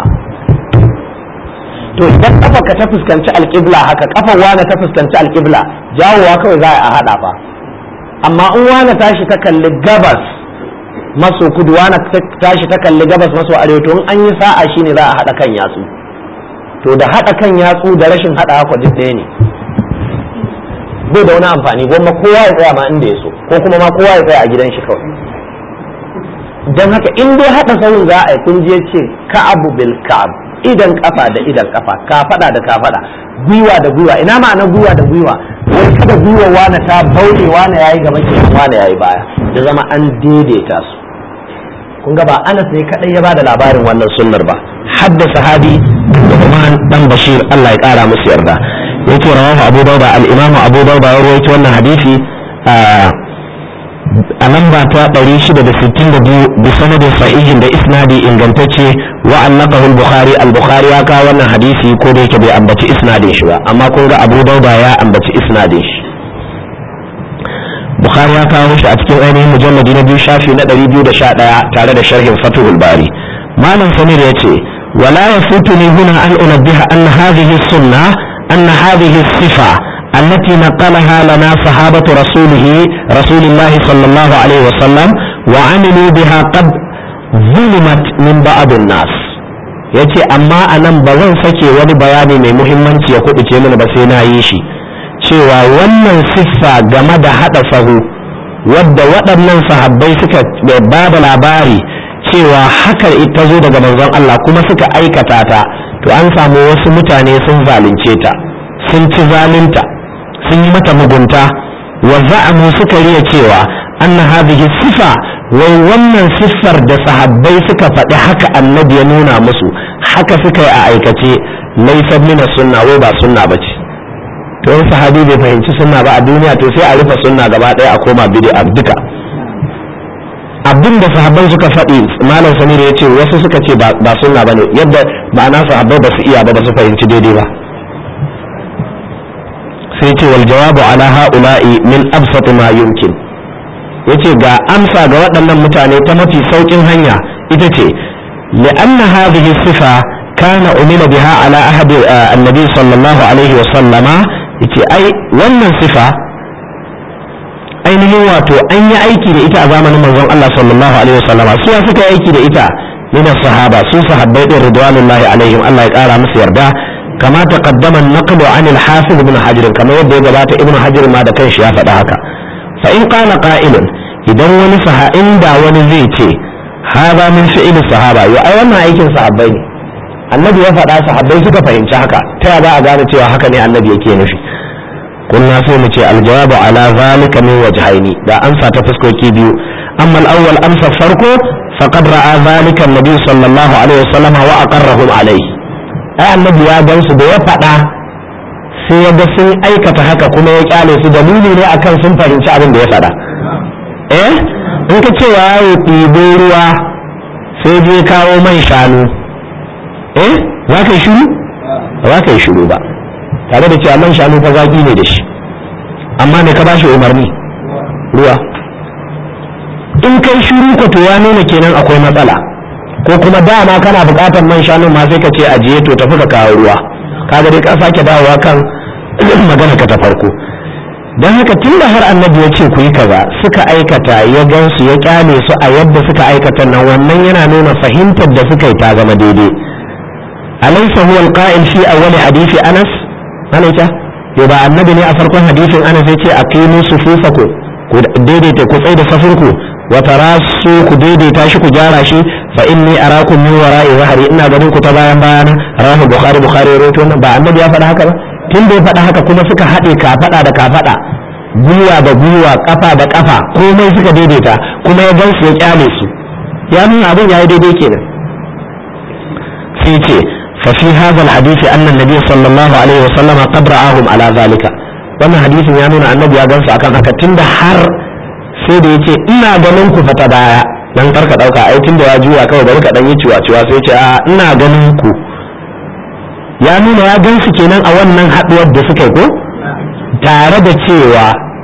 Speaker 1: to idan kafa ka ta fuskanci alƙibla haka kafa wani ta fuskanci alƙibla jawowa kawai za a hada fa. amma in wani tashi ta kalli gabas maso kudu wani tashi ta kalli gabas maso arewa to in an yi sa'a shine za a hada kan yatsu. to da haɗa kan yatsu da rashin haɗa haka duk ɗaya ne bai da wani amfani gwamma kowa ya tsaya ma inda ya so ko kuma ma kowa ya tsaya a gidan shi kawai. don haka in dai haɗa sauyin za a yi kun je ce ka'abu bil ka'ab idan kafa da idan kafa kafaɗa da kafaɗa gwiwa da gwiwa ina ma'ana gwiwa da gwiwa wai kada gwiwa wani ta bauɗe wani yayi gaba kenan wani yayi baya ya zama an daidaita su. kun ga ba Anas ne kadai ya bada labarin wannan sunnar ba hadda sahabi Nu'man dan Bashir Allah ya kara musu yarda yake rawahu Abu Dawud al-Imam Abu Dawud ya rawaito wannan hadisi a lamba ta 662 bi sanadin sahihin da isnadi ingantacce wa annaqahu al-Bukhari al-Bukhari ya kawo wannan hadisi ko da yake bai ambaci isnadin shi ba amma kun ga Abu Dawud ya ambaci isnadin shi. Bukhari ya kawo shi a cikin ainihin mujalladi na 2 shafi na 211 tare da sharhin Fathul Bari. Malam Samir yace wala yafutuni huna an unabbiha anna hadhihi as-sunnah anna hadhihi as-sifa التي نقلها لنا صحابة رسول الله صلى الله عليه وسلم وعملوا بها قد ظلمت من بعض الناس. yace amma anan ba zan sake wani bayani mai muhimmanci ya kubuce mana ba sai na yi shi cewa wannan siffa game da hada sahu wadda waɗannan sahabbai suka ba da labari cewa haka ita zo daga manzon Allah kuma suka aikata ta to an samu wasu mutane sun zalunce ta sun ci zalunta sun yi mata mugunta wa za'amu suka riya cewa anna hadhihi sifa wai wannan siffar da sahabbai suka faɗi haka annabi ya nuna musu haka suka yi a aikace laysa min sunna wai ba sunna bace. to in sahabi bai fahimci sunna ba a duniya to sai a rufe sunna gaba ɗaya a koma bid'a duka. abinda sahabban suka faɗi malam Samir ya ce wasu suka ce ba sunna bane yadda ma'ana sahabbai ba su iya ba su fahimci daidai ba. sai ce wal jawabu ala ha'ula'i min absat ma yumkin yace ga amsa ga waɗannan mutane ta mafi saukin hanya ita ce li'anna hadhihi sifa kana umila biha ala ahadi annabi sallallahu alaihi wa sallama yace ai wannan sifa ainihin wato an yi aiki da ita a zamanin manzon Allah sallallahu alaihi wa sallama su suka yi aiki da ita min sahaba su sahabbai da ridwanullahi alaihim Allah ya kara musu yarda كما تقدم النقل عن الحافظ ابن حجر كما يبدو جبات ابن حجر ما ده كان شيء فداك فإن قال قائل إذا ونفها عند ونزيتي هذا من فعل الصحابة وأيضا أيكن صحابين النبي يفعل صحابين سكا فإن شاكا تابع ذلك وحكني النبي يكي نفي قلنا سيمتي الجواب على ذلك من وجهين لا أنسى تفسكو كيبيو أما الأول أمسى فرقه فقد رأى ذلك النبي صلى الله عليه وسلم وأقرهم عليه ai annabi ya gan su da ya faɗa sai ya ga sun aikata haka kuma ya kyale su dalili ne akan sun fahimci abin da ya faɗa. In ka cewa ya ɗibo ruwa sai je kawo man shanu za ka yi shiru ba za ka yi shiru ba tare da cewa man shanu fa zaki ne da shi amma ne ka ba shi umarni ruwa in kai shiru ko to ya nuna kenan akwai matsala ko kuma dama kana bukatar man shanun ma sai ka ce ajiye to tafi ka kawo ruwa kaga dai ka sake dawowa kan magana ka ta farko. don haka tun da har annabi ya ce ku yi kaza suka aikata ya gansu ya kyale su a yadda suka aikata nan wannan yana nuna fahimtar da suka yi ta zama daidai. alaysa huwa alqa'il fi awwal hadisi Anas ana yo ba annabi ne a farkon hadisin ana sai ce aqimu sufufakum ku daidaita ku tsai da safinku wa tarasu ku daidaita shi ku gyara shi fa inni arakum min wara'i zahri ina ganin ku ta bayan bayana rawahu bukhari rawaito wannan ba annabi ya faɗa haka ba tun da ya faɗa haka kuma suka haɗe kafada da kafada gwiwa da gwiwa kafa da kafa komai suka daidaita kuma ya gansu ya kyale su ya nuna abin yayi daidai kenan sai ce fa fi hadha alhadith anna an-nabiy sallallahu alaihi wasallam qad ra'ahum ala zalika wannan hadisin ya nuna annabi ya gansu akan haka tunda har sai da yace ina ganin ku fata baya dan karka dauka ai tunda ya juya kawai bari ka dan yi ciwa sai ce a ina ganin ku ya nuna ya gansu kenan a wannan haduwar da suka yi ko tare da cewa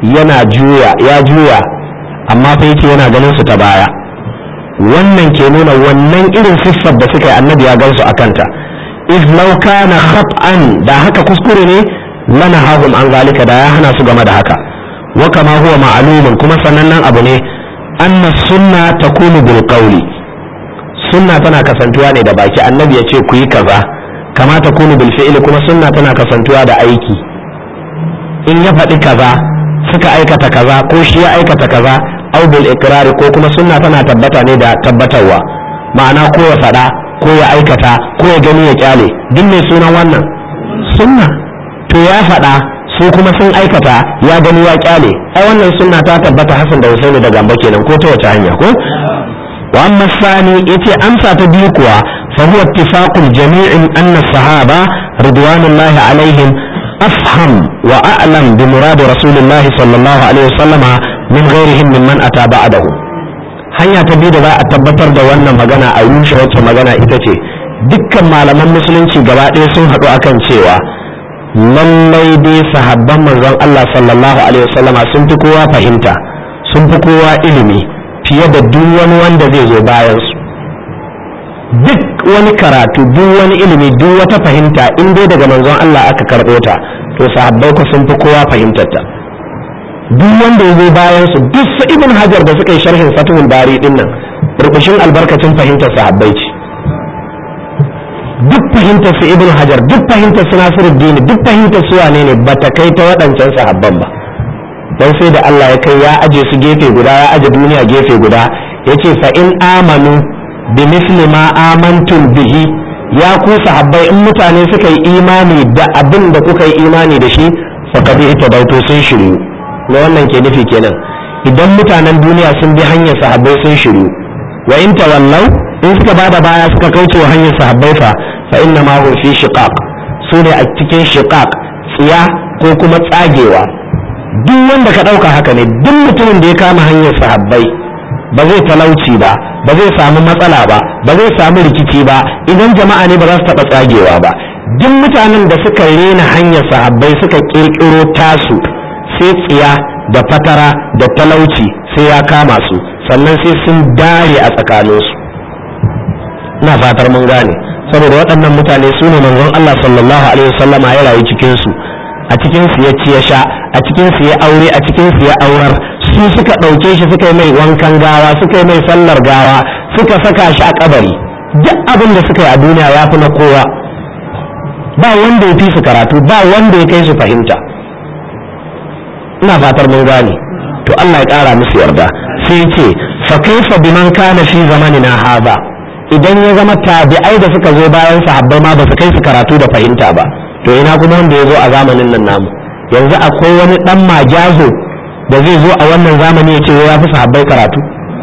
Speaker 1: ya juya amma fa yace yana ganin su ta baya wannan ke nuna wannan irin siffar da suka yi annabi ya gansu akanta iz law kana khat'an da haka kuskure ne lana hahum an zalika da ya hana su game da haka wa kama huwa ma'lumun kuma sanannen abu ne anna sunna takunu bil qawli sunna tana kasantuwa ne da baki annabi ya ce ku yi kaza kama takunu bil fi'li kuma sunna tana kasantuwa da aiki in ya faɗi kaza suka aikata kaza ko shi ya aikata kaza au bil iqrar ko kuma sunna tana tabbata ne da tabbatarwa ma'ana ko ya faɗa ko ya aikata ko ya gani ya kyale duk mai sunan wannan sunna to ya faɗa su kuma sun aikata ya gani ya kyale ai wannan sunna ta tabbata Hassan da Husaini da Gambo kenan ko ta wace hanya ko wa amma sani yace amsa ta biyu kuwa fa huwa ittifaqul jami'in anna sahaba ridwanullahi alaihim afham wa a'lam bi murad rasulillahi sallallahu alaihi wasallama min ghairihim mimman ata ba'dahu hanya ta biyu da za a tabbatar da wannan magana a rushe wacce magana ita ce dukkan malaman musulunci gaba ɗaya sun haɗu akan cewa lallai dai sahabban manzon Allah sallallahu alaihi wasallama sun fi kowa fahimta sun fi kowa ilimi fiye da duk wani wanda zai zo bayan su duk wani karatu duk wani ilimi duk wata fahimta in dai daga manzon Allah aka karɓo ta to sahabbai ku sun fi kowa fahimtar ta duk wanda ya zo bayan su duk su ibn hajar da suka yi sharhin fathul bari din nan burbushin albarkacin fahimtar sahabbai ce duk fahimtar su ibn hajar duk fahimtar su nasiruddin duk fahimtar su wane ne bata kai ta waɗancan sahabban ba dan sai da Allah ya kai ya aje su gefe guda ya aje duniya gefe guda yace fa in amanu bi misli ma amantum bihi ya ku sahabbai in mutane suka yi imani da abin da kuka yi imani da shi fa kadi ita dauto sun shiru na wannan ke nufi kenan idan mutanen duniya sun bi hanyar sahabbai sun shiru wa in tawallau in suka bada baya suka kauce wa hanyar sahabbai fa inna ma hum fi shiqaq su ne a cikin shiqaq tsiya ko kuma tsagewa duk wanda ka dauka haka ne duk mutumin da ya kama hanyar sahabbai ba zai talauci ba ba zai samu matsala ba ba zai samu rikici ba idan jama'a ne ba za su taba tsagewa ba duk mutanen da suka rena hanyar sahabbai suka kirkiro tasu sai tsiya da fatara da talauci sai ya kama su sannan sai sun dare a tsakaninsu ina fatar mun gane saboda waɗannan mutane su ne manzon Allah sallallahu alaihi wasallama ya rayu cikin su a cikin su ya ci ya sha a cikin su ya aure a cikin su ya aurar su suka ɗauke shi suka yi mai wankan gawa suka yi mai sallar gawa suka saka shi a kabari duk abin da suka yi a duniya ya fi na kowa ba wanda ya fi su karatu ba wanda ya kai su fahimta ina fatar mun gane to Allah ya ƙara musu yarda sai ya ce fa kaifa biman kana fi zamanina hadha idan ya zama tabi'ai da suka zo bayan sahabbai ma ba su kai su karatu da fahimta ba to ina kuma wanda ya zo a zamanin nan namu yanzu akwai wani dan majazo da zai zo a wannan zamani ya ce ya fi sahabbai karatu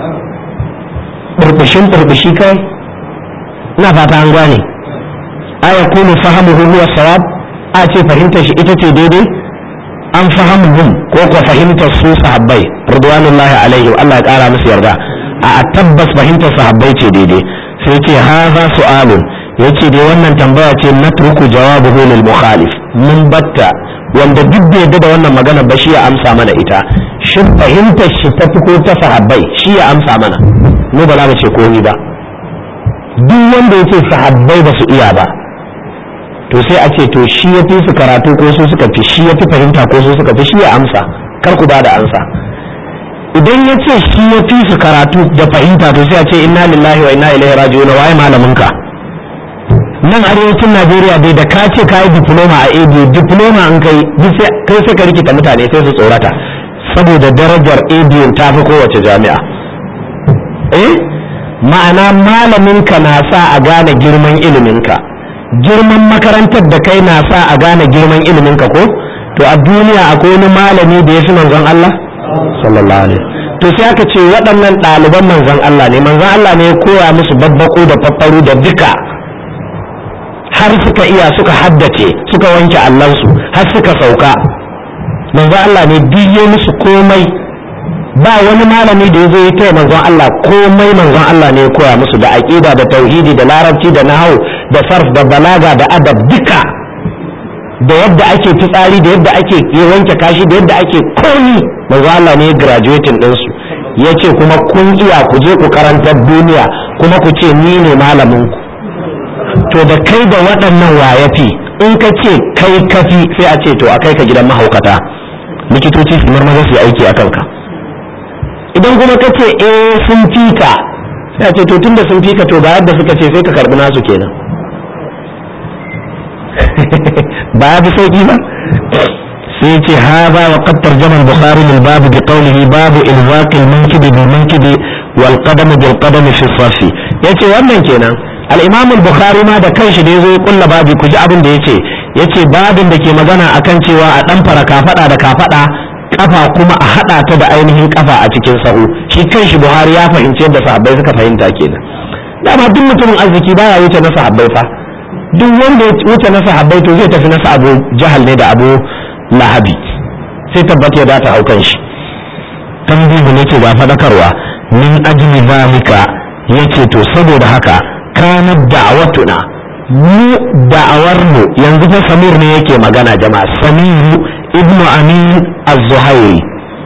Speaker 1: burbushi kai ina fata an gane aya kunu fahimuhu huwa sawab a ce fahimtar shi ita ce daidai an fahimuhum ko ko fahimtar su sahabbai ridwanullahi alaihim Allah ya kara musu yarda a tabbas fahimtar sahabbai ce daidai sai ce haza su'alun yace dai wannan tambaya ce natruku jawabuhu lil mukhalif mun batta wanda duk da yadda da wannan magana ba shi ya amsa mana ita shin fahimtar shi ta ko ta sahabbai shi ya amsa mana mu ba za mu ce komai ba duk wanda yace sahabbai ba su iya ba to sai a ce to shi ya fi su karatu ko su suka fi shi ya fi fahimta ko su suka fi shi ya amsa kar ku ba da amsa idan ya ce shi ya fi su karatu da fahimta to sai a ce inna lillahi wa inna ilaihi raji'un waye malamin ka nan arewacin Najeriya bai da ka ce kai diploma a ABU diploma an kai kai sai ka rikita mutane sai su tsorata saboda darajar ABU ta fi kowace jami'a ma'ana malaminka na sa a gane girman iliminka girman makarantar da kai na sa a gane girman iliminka ko to a duniya akwai wani malami da ya fi manzon Allah sallallahu alaihi to sai aka ce waɗannan ɗaliban manzon Allah ne manzon Allah ne ya koya musu babbaku da faffaru da duka har suka iya suka haddace suka wanke allansu har suka sauka manzon Allah ne biye musu komai ba wani malami da yazo ya taya manzon Allah komai manzon Allah ne ya koya musu da aqida da tauhidi da larabci da nahwu da sarf da balaga da adab duka da yadda ake fitsari da yadda ake wanke kashi da yadda ake komi manzon Allah ne ya graduating din su yace kuma kun iya ku je ku karantar duniya kuma ku ce ni ne malamin ku to da kai da waɗannan wayafi in ka ce kai kafi sai a ce to a kai ka gidan mahaukata likitoci su marmaza su yi aiki a kanka idan kuma ka ce sun fika sai a ce to tunda sun fika to ba yadda suka ce sai ka karbi nasu kenan ba ya fi sauki ba sai ce haza wa qad tarjama al-bukhari lil bab bi qawlihi bab ilzaq al-mankib bil mankib wal qadam bil qadam fi safi yace wannan kenan al-imam al-bukhari ma da kanshi da yazo ya kulla babi kuji abin da yace babin da ke magana akan cewa a dan fara kafada da kafada kafa kuma a hada ta da ainihin kafa a cikin sahu shi kanshi buhari ya fahimci yadda sahabbai suka fahimta kenan dama duk mutumin arziki baya wuce na sahabbai fa duk wanda ya wuce na sahabbai to zai tafi na Abu Jahal ne da Abu Lahabi sai tabbata ya data haukan shi tambihu ne ce ba fadakarwa min ajli zalika yace to saboda haka kana da'watuna mu da'awar mu yanzu fa Samir ne yake magana jama'a Samir ibnu Amin az-Zuhairi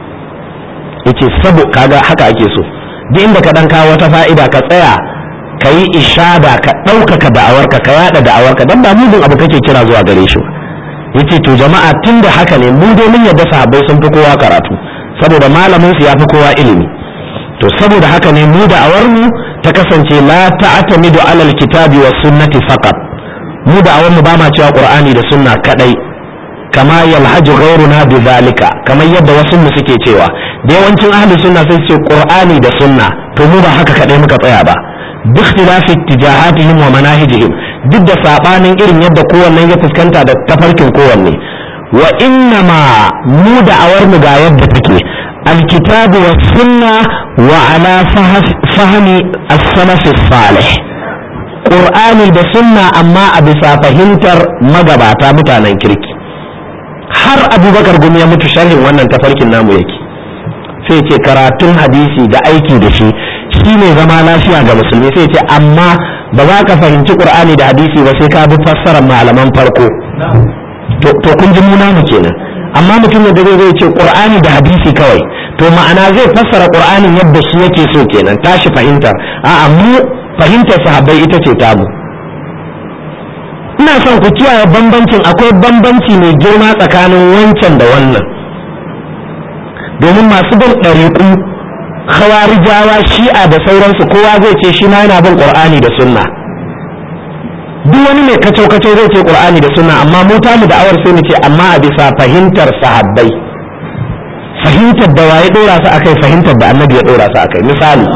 Speaker 1: yace kaga haka ake so duk inda ka dan kawo wata fa'ida ka tsaya ka yi ishada ka ɗaukaka da'awarka ka yada da'awarka don ba mugun abu kake kira zuwa gare shi yace to jama'a tun da haka ne mu dai mun yadda sahabbai sun fi kowa karatu saboda malamin su ya fi kowa ilimi to saboda haka ne mu da'awar mu ta kasance la ta'tamidu alal kitabi was sunnati faqat mu da'awar mu ba ma cewa qur'ani da sunna kadai kama yalhaju ghayruna bi zalika kamar yadda wasu mu suke cewa da yawancin ahli sunna sai su ce qur'ani da sunna to mu ba haka kadai muka tsaya ba باختلاف اتجاهاتهم ومناهجهم ضد sabanin irin yadda kowanne ya fuskanta da tafarkin kowanne wa inna ma mu da'awar mu ga yadda take alkitab wa sunna wa ala fahmi as-salaf as-salih qur'ani da sunna amma a bisa fahimtar magabata mutanen kirki har abubakar gumi ya mutu sharhin wannan tafarkin namu yake sai ce karatun hadisi da aiki da shi shine zama lafiya ga musulmi sai ce amma ba za ka fahimci qur'ani da hadisi ba sai ka bi fassarar malaman farko to kun ji muna mu kenan amma mutum da zai ce qur'ani da hadisi kawai to ma'ana zai fassara qur'anin yadda shi yake so kenan tashi fahimtar a'a mu fahimtar sahabbai ita ce tamu ina son ku kiyaye bambancin akwai bambanci mai girma tsakanin wancan da wannan domin masu bin ɗariƙu khawarijawa shi'a da sauransu kowa zai ce shi ma yana bin qur'ani da sunna duk wani mai kacau-kacau zai ce qur'ani da sunna amma mu tamu da awar sai mu ce amma a bisa fahimtar sahabbai fahimtar da waye dora su akai fahimtar da annabi ya dora su akai misali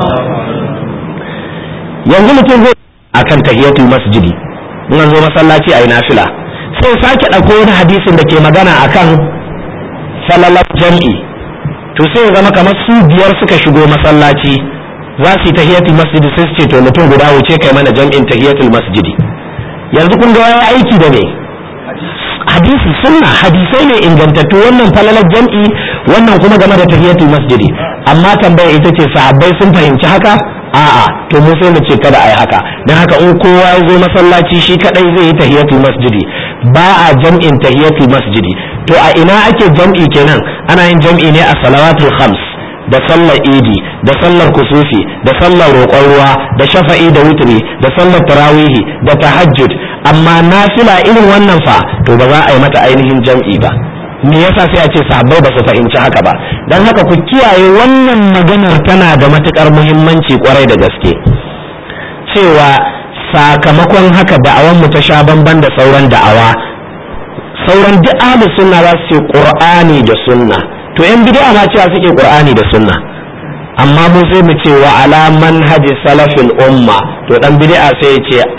Speaker 1: yanzu mutum zai akan tahiyatul masjidi in an zo masallaci ayi nafila sai sake ɗauko wani hadisin da ke magana akan salalar jam'i to sai ya zama kamar su biyar suka shigo masallaci za su yi tahiyatul masjidi sai su ce to mutum guda wuce kai mana jam'in tahiyatul masjidi yanzu kun ga wani aiki da ne hadisi sunna hadisai ne ingantattu wannan falalar jam'i wannan kuma game da tahiyatul masjidi amma tambaya ita ce sahabbai sun fahimci haka a'a to mu sai mu ce kada ai haka dan haka in kowa ya zo masallaci shi kadai zai yi tahiyatul masjidi ba a jam'in tahiyatul masjidi to a ina ake jam'i kenan ana yin jam'i ne a salawatul khams da sallar idi da sallar kusufi da sallar roƙon ruwa da shafa'i da wutri da sallar tarawihi da tahajjud amma nafila irin wannan fa to ba za a yi mata ainihin jam'i ba me yasa sai a ce sahabbai ba su fahimci haka ba dan haka ku kiyaye wannan maganar tana da matukar muhimmanci kwarai da gaske cewa sakamakon haka da'awan mu ta sha bamban da sauran da'awa. Sauran duk ahlus sunna za su ce qur'ani da sunna, to yan bid'a ma cewa suke qur'ani da sunna, amma mu sai mu ce wa ala manhaji salafil umma, to dan bid'a sai ya ce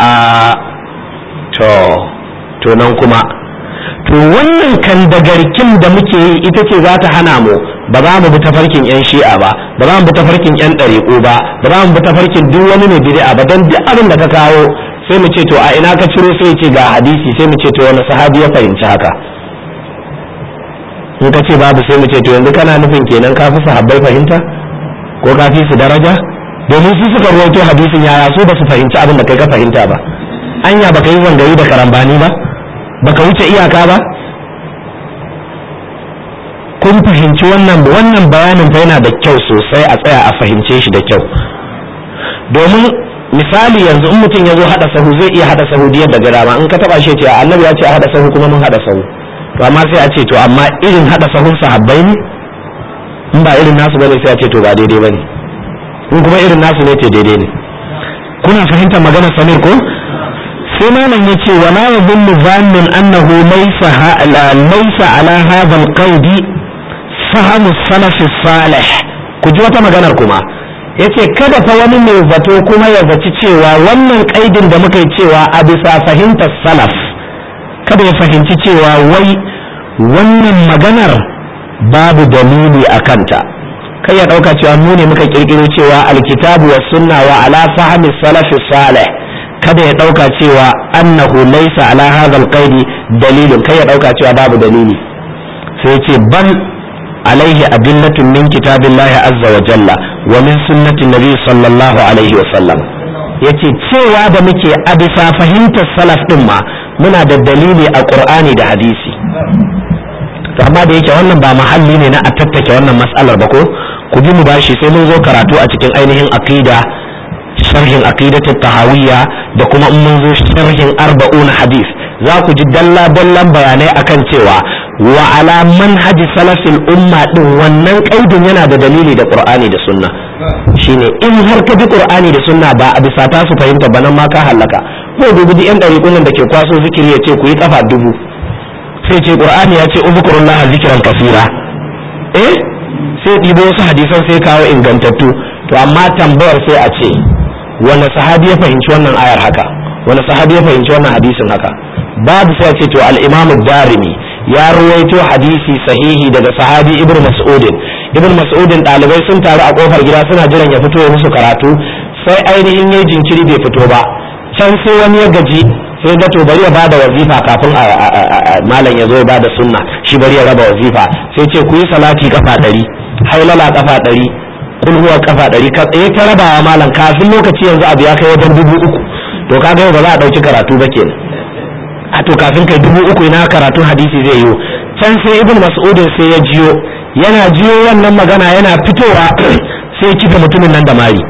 Speaker 1: to nan kuma to wannan kan dagarkin da muke yi ita ce za ta hana mu ba za mu bi tafarkin yan shi'a ba za mu bi tafarkin yan ɗariƙo ba za mu bi tafarkin duk wani mai bid'a ba, don duk abin da ka kawo sai mu ce to a ina ka ciro, sai ce ga hadisi, sai mu ce to wani sahabi ya fahimci haka. in ka ce babu sai mu ce to yanzu kana nufin kenan ka fi sahabbai fahimta ko ka fi su daraja, domin su suka rawaito hadisin, yaya su ba su fahimci abin da kai ka fahimta ba? anya baka yi zangari da karambani ba, baka wuce iyaka ba? kun fahimci wannan bayanin fa yana da kyau sosai, a tsaya a fahimce shi da kyau. domin misali yanzu in mutum ya zo hada sahu zai iya hada sahu diyar da dama, in ka taba shi ce annabi ya ce a hada sahu kuma mun hada sahu, to amma sai a ce to amma irin hada sahun sahabbai ne, in ba irin nasu bane sai a ce to ba daidai bane, in kuma irin nasu ne ce daidai ne. kuna fahimtar maganar Samir ko? sai malam yace wala yadhunnu zannin annahu laysa ala hadha alqaid fahamu salaf salih. ku ji wata maganar kuma yace kada fa wani mai zato kuma ya zaci cewa wannan kaidin da muka yi cewa a bisa fahimtar salaf, kada ya fahimci cewa wai wannan maganar babu dalili a kanta, kai ya dauka cewa mu ne muka kirkiro cewa alkitabu was sunna wa ala fahmi salaf salih, kada ya dauka cewa annahu laysa ala hadha alqaid dalilun, kai ya dauka cewa babu dalili. sai yace bal alaihi adillatun min kitabillahi azza wa jalla wa min sunnati nabi sallallahu alaihi wa sallam. yace cewa da muke a bisa fahimtar salaf din ma muna da dalili a qur'ani da hadisi. amma da yake wannan ba mahalli ne na a tattake wannan mas'alar ba, ko ku bi mu bashi sai mun zo karatu a cikin ainihin aqida, sharhin aqidatut tahawiyya, da kuma in mun zo sharhin 40 hadith za ku ji dalla-dallan bayanai akan cewa wa ala manhaji salafil umma din wannan kaidin yana da dalili da qur'ani da sunna. shine in har ka bi qur'ani da sunna ba a bisa ta su fahimta ba, nan ma ka halaka. ko dubi yan dariƙun da ke kwaso zikiri ya ce ku yi kafa dubu, sai ce qur'ani ya ce uzkurullah zikran kaseera, sai ɗibo wasu hadisan sai kawo ingantattu. to amma tambayar sai a ce wani sahabi ya fahimci wannan ayar haka, wani sahabi ya fahimci wannan hadisin haka? babu. sai a ce to al-imam ad-darimi ya ruwaito hadisi sahihi daga sahabi ibnu mas'udin ɗalibai sun taru a kofar gida suna jiran ya fito ya musu karatu, sai ainihin yayi jinkiri bai fito ba, can sai wani ya gaji sai ga to bari ya bada wazifa kafin malam ya zo ya bada sunna, shi bari ya raba wazifa, sai ce ku yi salati kafa 100, hailala kafa 100, kul huwa kafa 100, ka tsaye ta rabawa malam kafin lokaci yanzu abu ya kai wajen 3000, to kaga yau ba za a dauki karatu ba kenan. a to kafin kai 3000 ina karatun hadisi zai yi. can sai ibn mas'ud sai ya jiyo, yana jiyo wannan magana yana fitowa sai ya kifa mutumin nan da mari.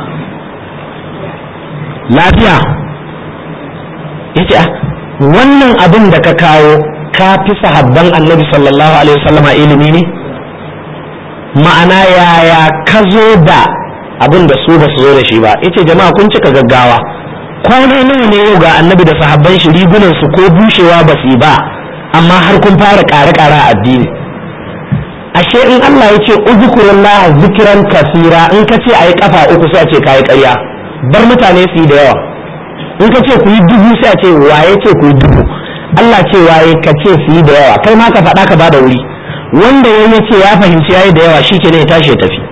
Speaker 1: lafiya yace wannan abin da ka kawo ka fi sahabban annabi sallallahu alaihi wasallama ilimi ne? ma'ana yaya ka zo da abin da su ba su zo da shi ba? yace jama'a kun cika gaggawa, kwana nawa ne yau ga annabi da sahabban shi rigunan su ko bushewa ba su ba, amma har kun fara ƙare-ƙare a addini. ashe in Allah ya ce uzkurullah zikran kasira, in ka ce ayi kafa 3 sai a ce kai ƙarya, bar mutane su yi da yawa. in ka ce ku yi 1000 sai a ce waye ce ku yi 1000? Allah ce waye ka ce su yi da yawa, kai ma ka faɗa ka bada wuri. wanda ya ce ya fahimci yayi da yawa shi ke ne ya tashi ya tafi.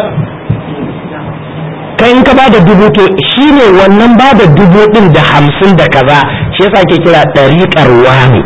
Speaker 1: kai in ka bada 1000 to shine wannan bada 1000 din da 50 da kaza, shi yasa ke kira dariqar wani.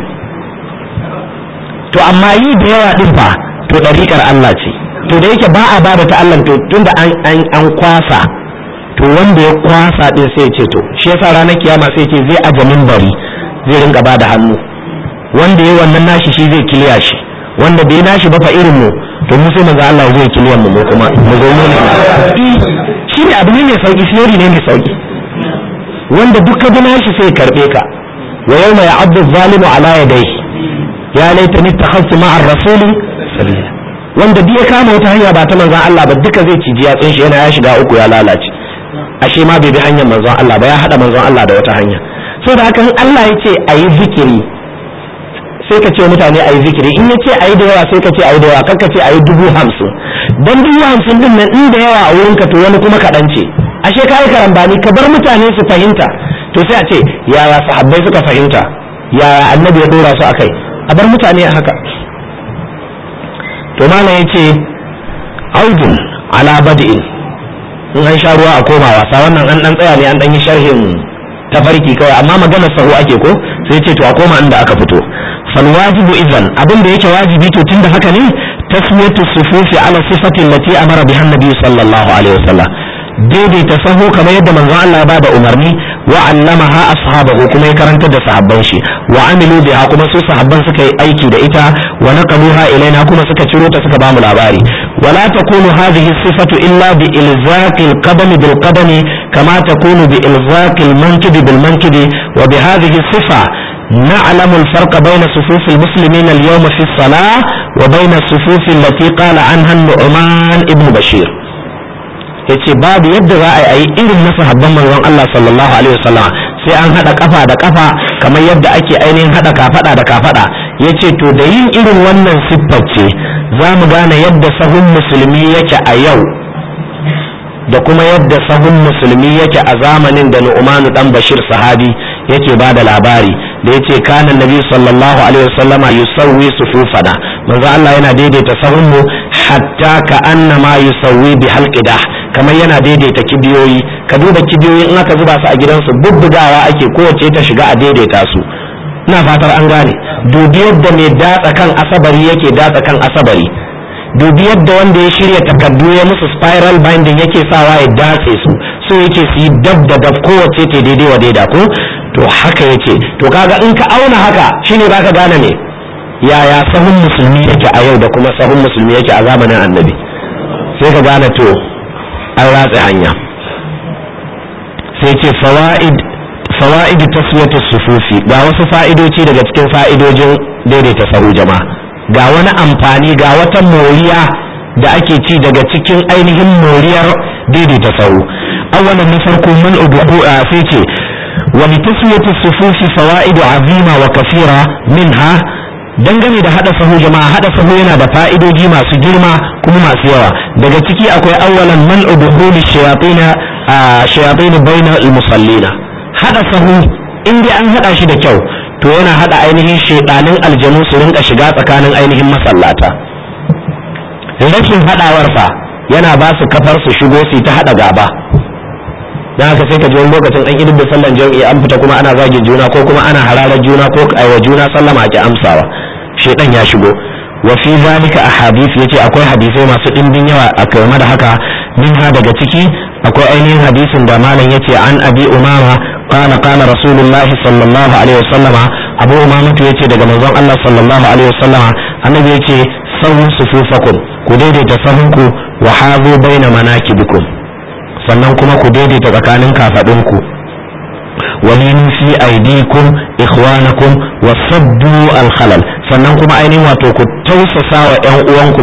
Speaker 1: to amma yi da yawa din fa to dariqar Allah ce. to da yake ba a bada ta Allah, to tunda an kwasa, to wanda ya kwasa din sai ya ce to shi yasa ranar kiyama sai ce zai aje minbari zai rinka bada hannu, wanda yayi wannan nashi shi zai kiliya shi, wanda bai nashi ba fa irin mu, to mu sai manzo Allah zai kiliyan mu kuma mu zo mu shi ne abu ne mai sauki, theory ne mai sauki, wanda duk ka gina shi sai karbe ka. wa yawma ya'addu adh-dhalimu ala yadayhi ya laitani takhassu ma'ar rasuli sabila. wanda duk ya kama wata hanya ba ta manzon Allah ba duka zai ciji yatsun shi, yana ya shiga uku ya lalace. ashe ma bai bi hanyar manzon Allah ba, ya hada manzon Allah da wata hanya. Saboda haka in Allah ya ce ayi zikiri sai ka ce mutane ayi zikiri, in ya ce ayi da yawa sai ka ce ayi da yawa, kanka ce ayi 50,000 dan 50,000 din nan in da yawa a wurinka to wani kuma kaɗan ce, ashe kai karambani ka bar mutane su fahimta. To sai a ce yaya sahabbai suka fahimta, yaya annabi ya dora su akai, a bar mutane a haka. to malam yace audun ala bad'in, in an sha ruwa a koma wasa, wannan an dan tsaya ne an dan yi sharhin tafarki kawai, amma maganar sahu ake ko, sai ce to a koma inda aka fito. fal wajibu idan, abin da yake wajibi to tunda haka ne, tasmiyatu sufufi ala sifati allati amara biha annabi sallallahu alaihi wasallam, daidaita sahu kamar yadda manzon Allah ya bada umarni, wa allamaha ashabahu kuma ya karantar da sahabban shi, wa amilu biha kuma su sahabban suka yi aiki da ita, wa naqaluha ilaina kuma suka ciro ta suka bamu labari. ولا تكون هذه الصفة إلا بإلزاق القدم بالقدم كما تكون بإلزاق المنكب بالمنكب. وبهذه الصفة نعلم الفرق بين صفوف المسلمين اليوم في الصلاة وبين الصفوف التي قال عنها النعمان ابن بشير. yace babu yadda za a yi irin na sahabban manzon Allah sallallahu alaihi wasallam sai an hada kafa da kafa kamar yadda ake ainihin hada kafada da kafada. yace to da yin irin wannan siffar ce za mu gane yadda sahun musulmi yake a yau da kuma yadda sahun musulmi yake a zamanin da Nu'man dan Bashir sahabi yake bada labari da yace kana nabi sallallahu alaihi wasallam yusawwi sufufana, manzo Allah yana daidaita sahun mu hatta ka annama yusawwi bi halqidah, kamar yana daidaita kibiyoyi. ka duba kibiyoyi in aka zuba su a gidansu bubbugawa ake, kowace ta shiga a daidaita su. ina fatar an gane. dubi yadda mai datsa kan asabari yake datsa kan asabari, dubi yadda wanda ya shirya takardu ya musu spiral binding yake sawa ya datse su, so yake su yi dab da dab, kowace ta daidai wa daida ko. to haka yake. to kaga in ka auna haka shine zaka gane ne yaya sahun musulmi yake a yau da kuma sahun musulmi yake a zamanin annabi, sai ka gane to an ratse hanya. sai ce fawaid taswiyatu sufufi, ga wasu fa'idoci daga cikin fa'idojin daidaita sahu jama'a, ga wani amfani, ga wata moriya da ake ci daga cikin ainihin moriyar daidaita sahu. awwalan na farko man udu'u, sai ce wa li taswiyatu sufufi fawaidu azima wa kathira minha, dangane da hada sahu jama'a, hada sahu yana da fa'idoji masu girma kuma masu yawa. daga ciki akwai awwalan man udu'u shayatin bayna al-musallina, hada sahu in dai an hada shi da kyau to yana hada ainihin shedanin aljanu su rinka shiga tsakanin ainihin masallata. rashin hadawar fa yana ba su kafar su shigo su ta hada gaba. dan haka sai ka ji wani lokacin an idin da sallan jami'i an fita kuma ana zagin juna ko kuma ana hararar juna ko aiwa juna sallama ake amsawa, shedan ya shigo. wa fi zalika ahadith, yace akwai hadisai masu dimbin yawa a game da haka. minha daga ciki akwai ainihin hadisin da malam yace an abi umama qala qala rasulullahi sallallahu alaihi wasallam, abu umama yace daga manzon Allah sallallahu alaihi wasallam annabi yace sawu sufufakum, ku daidaita sahunku, wa hazu baina manakibikum, sannan kuma ku daidaita tsakanin kafadunku, walinu fi aidikum ikhwanakum wasabdu alkhalal, sannan kuma ainihin wato ku tausasa wa ƴan uwanku,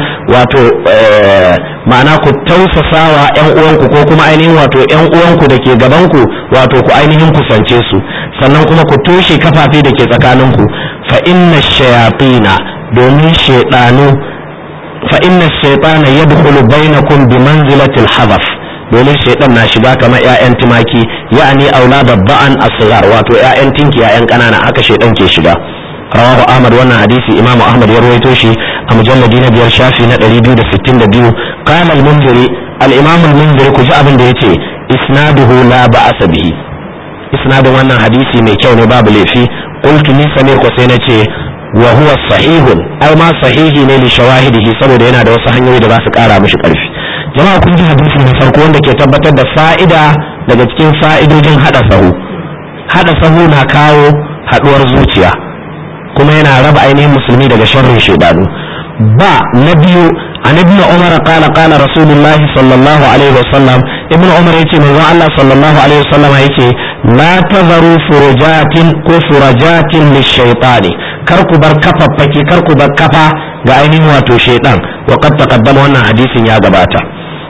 Speaker 1: ma'ana ku tausasa wa ƴan uwanku ko kuma ainihin wato ƴan uwanku da ke gabanku, wato ku ainihin kusance su, sannan kuma ku toshe kafafe da ke tsakaninku. fa inna shayatina, domin shaytanu, fa inna shaytana yadkhulu bainakum bi manzilatil hadaf, domin shaytan na shiga kamar ƴaƴan tumaki, ya'ani aulada ba'an asghar, wato ƴaƴan tinki, ƴaƴan kanana, haka shaytan ke shiga. rawahu ahmad, wannan hadisi imamu ahmad ya rawaito shi a mujalladi na 5 shafi na 262. qala al-munziri, al-imam al-munziri ku ji abin da yace, isnaduhu la ba'asa bihi, isnadun wannan hadisi mai kyau ne, babu laifi. qultu ni sami ko sai nace wa huwa sahihun, ai ma sahihi ne li shawahidihi, saboda yana da wasu hanyoyi da za su kara mishi karfi. jama'a kun ji hadisi na farko wanda ke tabbatar da fa'ida daga cikin fa'idojin hada sahu. hada sahu na kawo haduwar zuciya kuma yana raba ainihin musulmi daga sharrin shaidanu. ba na biyu, an ibn umar qala qala rasulullahi sallallahu alaihi wasallam, ibn umar yace manzon Allah sallallahu alaihi wasallam yace la tazaru furajatin lishaytani, kar ku bar kafaffaki, kar ku bar kafa ga ainihin wato shaytan. wa qad taqaddama, wannan hadisin ya gabata.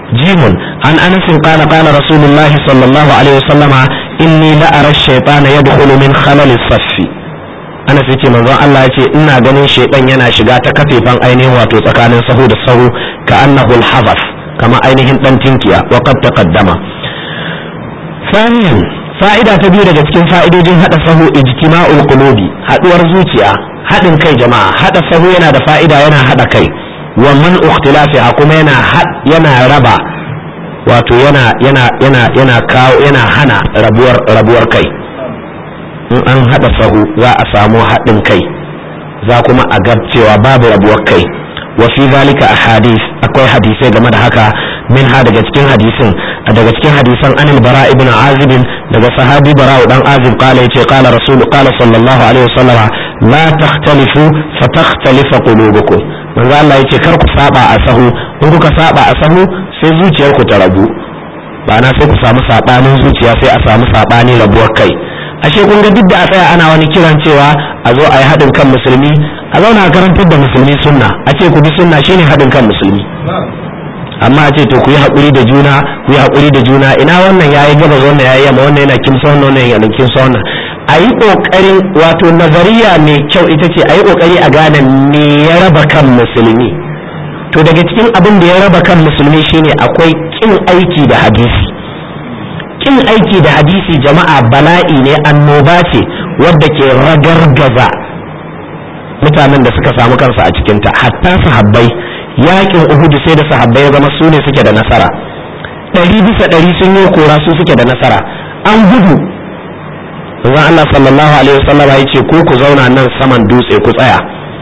Speaker 1: jimun an Anas qala qala rasulullahi sallallahu alaihi wasallama inni la ara ash-shaytana yadkhulu min khalal as-saff Anas yace manzon Allah yace ina ganin shaytan yana shiga ta kafefan ainihin wato tsakanin sahu da sahu ka annahu al-hazaf kama ainihin dan tinkiya wa qad taqaddama thaniyan fa'ida ta biyu daga cikin fa'idojin hada sahu ijtima'ul qulubi haduwar zuciya hadin kai jama'a hada sahu yana da fa'ida yana hada kai wa man ikhtilafiha kuma yana raba wato yana kawo yana hana rabuwar kai in an hada sahu za a samu hadin kai za kuma a ga cewa babu rabuwar kai wa fi zalika ahadith akwai hadisai game da haka min ha daga cikin hadisan anil bara ibn azib daga sahabi bara dan azib kala yace kala sallallahu alaihi wasallam la takhtalifu fatakhtalifa qulubukum manzo Allah yace kar ku saba a sahu in kuka saba a sahu sai zuciyar ku ta rabu ba na sai ku samu sabanin zuciya sai a samu sabani rabuwar kai ashe kun ga duk da a tsaya ana wani kiran cewa a zo a yi haɗin kan musulmi a zauna a karantar da musulmi sunna a ce ku bi sunna shine haɗin kan musulmi amma a ce to ku yi haƙuri da juna ina wannan yayi gabas wannan yayi yamma wannan yana kimsa wannan yana kimsa wannan a yi ƙoƙarin wato nazariya mai kyau ita ce a yi ƙoƙari a gane me ya raba kan musulmi to daga cikin abin da ya raba kan musulmi shine akwai kin aiki da hadisi kin aiki da hadisi jama'a bala'i ne annoba ce wadda ke ragargaza mutanen da suka samu kansu a cikinta hatta sahabbai yakin Uhud sai da sahabbai ya zama su ne suke da nasara 100% sun yi kora su suke da nasara an gudu zan Allah sallallahu alaihi wasallam ya ce ku zauna nan saman dutse ku tsaya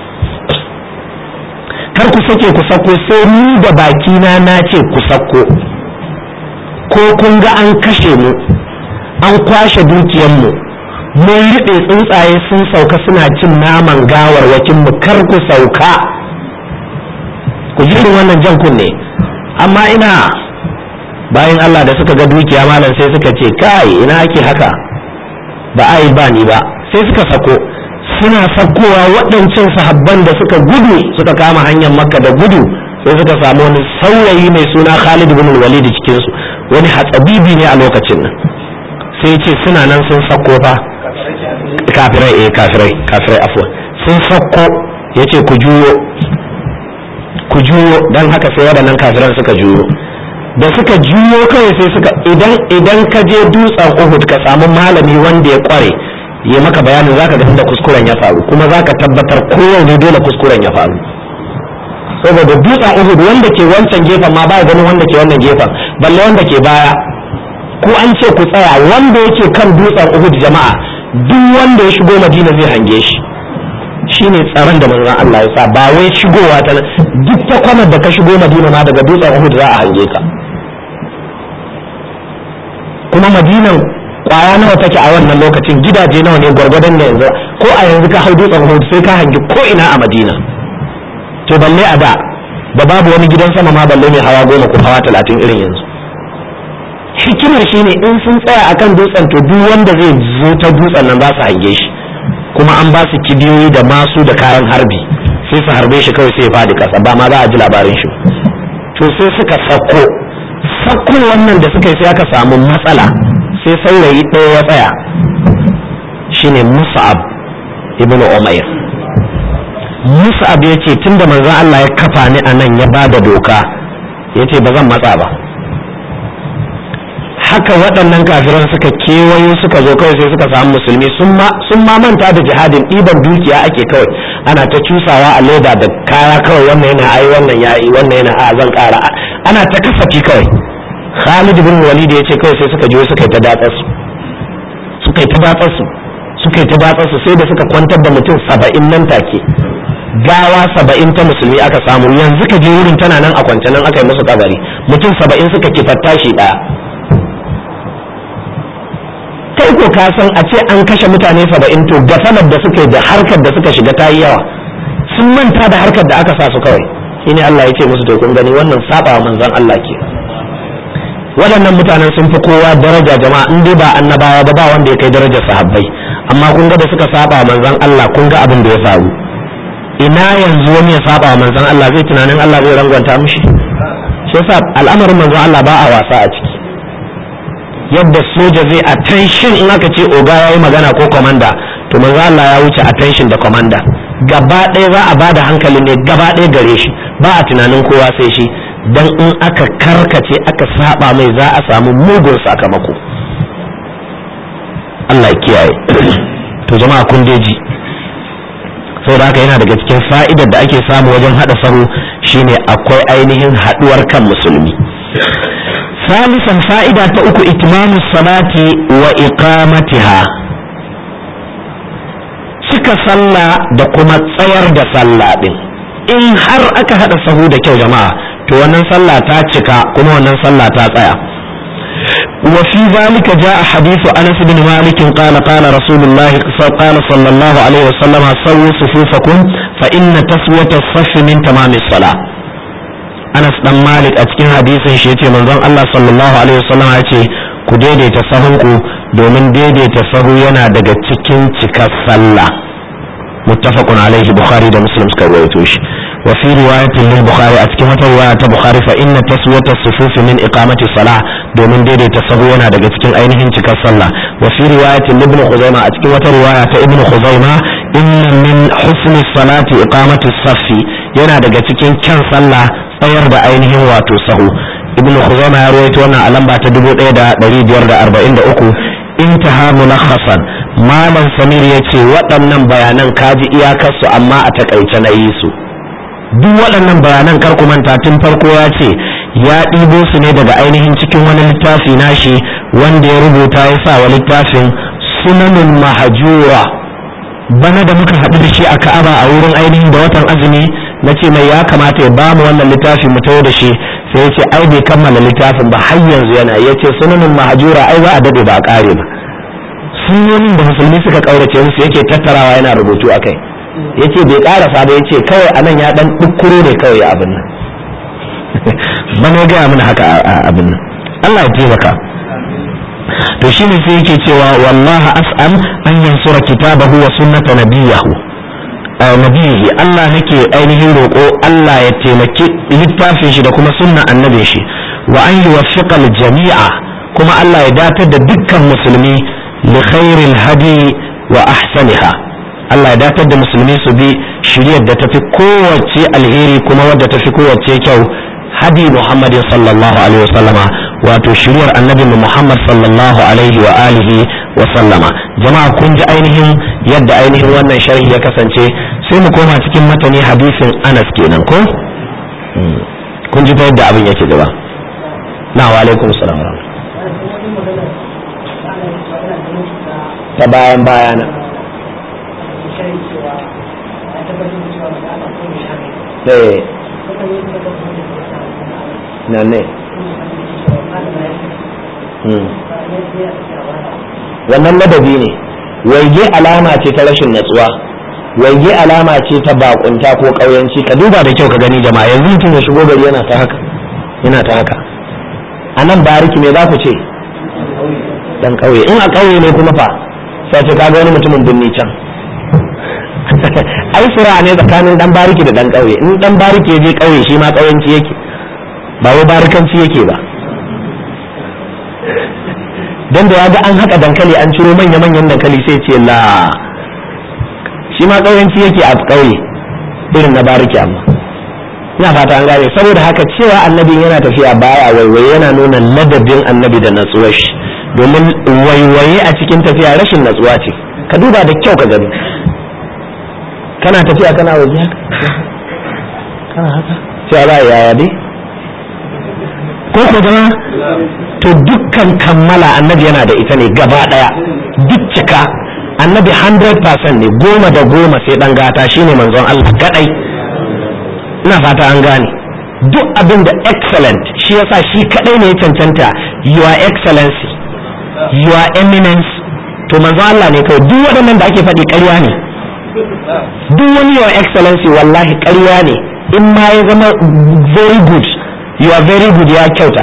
Speaker 1: kar ku sake ku sako sai ni da baki na ce ku sako ko kun ga an kashe mu an kwashe dukiyar mu mun riɗe tsuntsaye sun sauka suna cin naman gawarwakin mu kar ku sauka ku ji irin wannan jan kunne amma ina bayan Allah da suka ga dukiya malam sai suka ce kai ina ake haka ba ai ba ni ba sai suka sako suna sakowa waɗancan sahabban da suka gudu suka kama hanyar Makka da gudu sai suka samu wani saurayi mai suna Khalid ibn Walid cikin su wani hatsabibi ne a lokacin nan sai ce suna nan sun sako fa kafirai afwan sun sako yace ku juyo dan haka sai waɗannan kafiran suka juyo da suka juyo kawai sai suka idan ka je dutsen Uhud ka samu malami wanda ya kware ya maka bayanin zaka ga inda kuskuren ya faru kuma zaka tabbatar kowanne dole kuskuren ya faru saboda dutsen Uhud wanda ke wancan gefen ma ba ganin wanda ke wannan gefen balle wanda ke baya ko an ce ku tsaya wanda yake kan dutsen Uhud jama'a duk wanda ya shigo Madina zai hange shi shine tsaron da manzon Allah ya sa ba wai shigowa ta duk ta kwamar da ka shigo Madina ma daga dutsen Uhud za a hange ka kuma Madinan kwaya nawa take a wannan lokacin gidaje nawa ne gwargwadon da yanzu ko a yanzu ka hau dutsen Uhud sai ka hangi ko ina a Madina to balle a da babu wani gidan sama ma balle mai hawa 10 ko hawa 30 irin yanzu hikimar shine in sun tsaya akan dutsen to duk wanda zai zo ta dutsen nan za su hange shi kuma an ba su kibiyoyi da masu da kayan harbi sai su harbe shi kawai sai ya fadi kasa ba ma za a ji labarin shi to sai suka sako wannan da suka yi sai aka samu matsala sai saurayi ɗaya ya tsaya shine Mus'ab ibn Umair Mus'ab ya ce tunda manzon Allah ya kafa ni a nan ya bada doka ya ce ba zan matsa ba haka waɗannan kafiran suka kewayo suka zo kawai sai suka samu musulmi sun ma manta da jihadin ɗiban dukiya ake kawai ana ta cusawa a leda da kaya kawai wannan yana ai wannan ya yi wannan yana a zan ƙara ana ta kasafi kawai Khalid bin Walid ya ce kawai sai suka je suka yi ta datsar su sai da suka kwantar da mutum 70 nan take gawa 70 ta musulmi aka samu yanzu ka je wurin tana nan a kwance nan aka yi musu kabari mutum 70 suka kifatta shi ɗaya kai ko ka san a ce an kashe mutane 70 to gafalar da suka yi da harkar da suka shiga ta yi yawa sun manta da harkar da aka sa su kawai shine Allah ya ce musu to kun gani wannan saba wa manzon Allah ke waɗannan mutanen sun fi kowa daraja jama'a in dai ba annabawa ba wanda ya kai darajar sahabbai amma kun ga da suka saba wa manzon Allah kun ga abin da ya faru ina yanzu wani ya saba wa manzon Allah zai tunanin Allah zai rangwanta mishi shi yasa al'amarin manzon Allah ba a wasa a ciki. Yadda soja zai attention in aka ce oga yayi magana ko commander, to manzon Allah ya wuce attention da commander. Gaba ɗaya za a bada hankali ne gaba ɗaya gare shi, ba a tunanin kowa sai shi, dan in aka karkace aka saba mai za a samu mugun sakamako. Allah ya kiyaye. To jama'a kun deji, saboda haka yana daga cikin fa'idar da ake samu wajen hada sahu shine akwai ainihin haduwar kan musulmi. Salisan fa'ida ta uku, itmamus salati wa iqamatiha, cika sallah da kuma tsayar da sallah din. In har aka hada sahu da kyau jama'a, to wannan sallah ta cika kuma wannan sallah ta tsaya. وفي ذلك جاء حديث أنس بن مالك قال قال رسول الله قال صلى الله عليه وسلم سووا صفوفكم فإن تسوية الصف من تمام الصلاة. أنس بن مالك أتكين حديث شيء من ذن الله صلى الله عليه وسلم أتي كديدي تسهنكو دومن ديدي تسهو ينا دقا تكين تكا صلى. متفق عليه بخاري دا مسلم سكويتوش. وفي رواية للبخاري أتكلم رواية بخاري فإن تسوية الصفوف من إقامة الصلاة دومن ديدي تسوينا دقا تكين أينهن تكا الصلاة. وفي رواية لابن خزيمة أتكلم رواية ابن خزيمة إن من حسن الصلاة إقامة الصف ينا دقا تكين كان صلاة طير دا أينهن واتو سهو. ابن خزيمة يرويت وانا ألم باتدبو إيدا دريد يرد 43 انتهى ملخصا. Malam Samir ya ce waɗannan bayanan kaji iyakarsu amma a takaice na yi su. Duk waɗannan bayanan kar ku manta tun farko ya ce ya ɗibo su ne daga ainihin cikin wani littafi nashi wanda ya rubuta ya sa wa littafin Sunanul Mahjura. Bana da muka haɗu da shi a Ka'aba a wurin ainihin da watan azumi na ce mai ya kamata ya bamu wannan littafi mu tawo da shi, sai ya ce ai bai kammala littafin ba har yanzu yana, ya ce Sunanul Mahjura ai za a dade ba a ƙare ba. Sunnonin da musulmi suka kaurace musu yake tattarawa yana rubutu akai. Yace bai karasa ba, yace kawai anan ya dan dukkuro ne kawai abin nan. Bana ga mun haka abin nan. Allah ya taimaka. To shine sai yake cewa wallahi as'al an yansura kitabahu wa sunnata nabiyahu. Nabiyi Allah nake ainihin roko Allah ya taimaki littafin shi da kuma sunnan annabin shi, wa an yuwaffiqa al-jami'a, kuma Allah ya datar da dukkan musulmi لخير الهدي وأحسنها. Allah ya datar da musulmi su bi shiriyar da tafi kowace alheri kuma wadda tafi kowace kyau, hadi Muhammadin sallallahu alaihi wasallama, wato shiriyar annabi Muhammad sallallahu alaihi wa alihi wa sallama. Jama'a kun ji ainihin yadda ainihin wannan sharhi ya kasance, sai mu koma cikin matani hadisin Anas kenan ko? Kun ji ta yadda abin yake gaba. Na wa alaikum salam. Ta bayan bayana nan ne wannan ladabi ne. waige alama ce ta rashin natsuwa, waige alama ce ta bakunta ko ƙauyanci. ka duba da kyau ka gani jama'a, yanzu mutum ya shigo gari yana ta haka, yana ta haka. a nan bariki me za ku ce? dan ƙauye. in a ƙauye ne kuma fa sai ce kaga wani mutumin binni can. ai sura ne tsakanin dan bariki da dan ƙauye. in dan bariki ya je ƙauye shi ma ƙauyanci yake, ba wai barikanci yake ba. dan da ya ga an haka dankali an ciro manya-manyan dankali sai ce la, shi ma ƙauyanci yake a ƙauye irin na bariki. amma ina fata an gane. saboda haka cewa annabi yana tafiya baya waiwaye yana nuna ladabin annabi da natsuwar shi, domin waiwaye a cikin tafiya rashin natsuwa ce. ka duba da kyau ka gani, kana tafiya kana waje haka kana haka sai ba yaya dai ko ko gama. to dukkan kammala annabi yana da ita ne gaba daya, duk cika annabi 100% ne, 10 da 10 sai dan gata shine manzon Allah kadai. ina fata an gane. duk abin da excellent shi yasa shi kadai ne ya cancanta your excellency, your eminence, to manzo Allah ne kawai. duk waɗannan da ake faɗi ƙarya ne, duk wani your excellency wallahi ƙarya ne. in ma ya zama very good, you are very good, ya kyauta.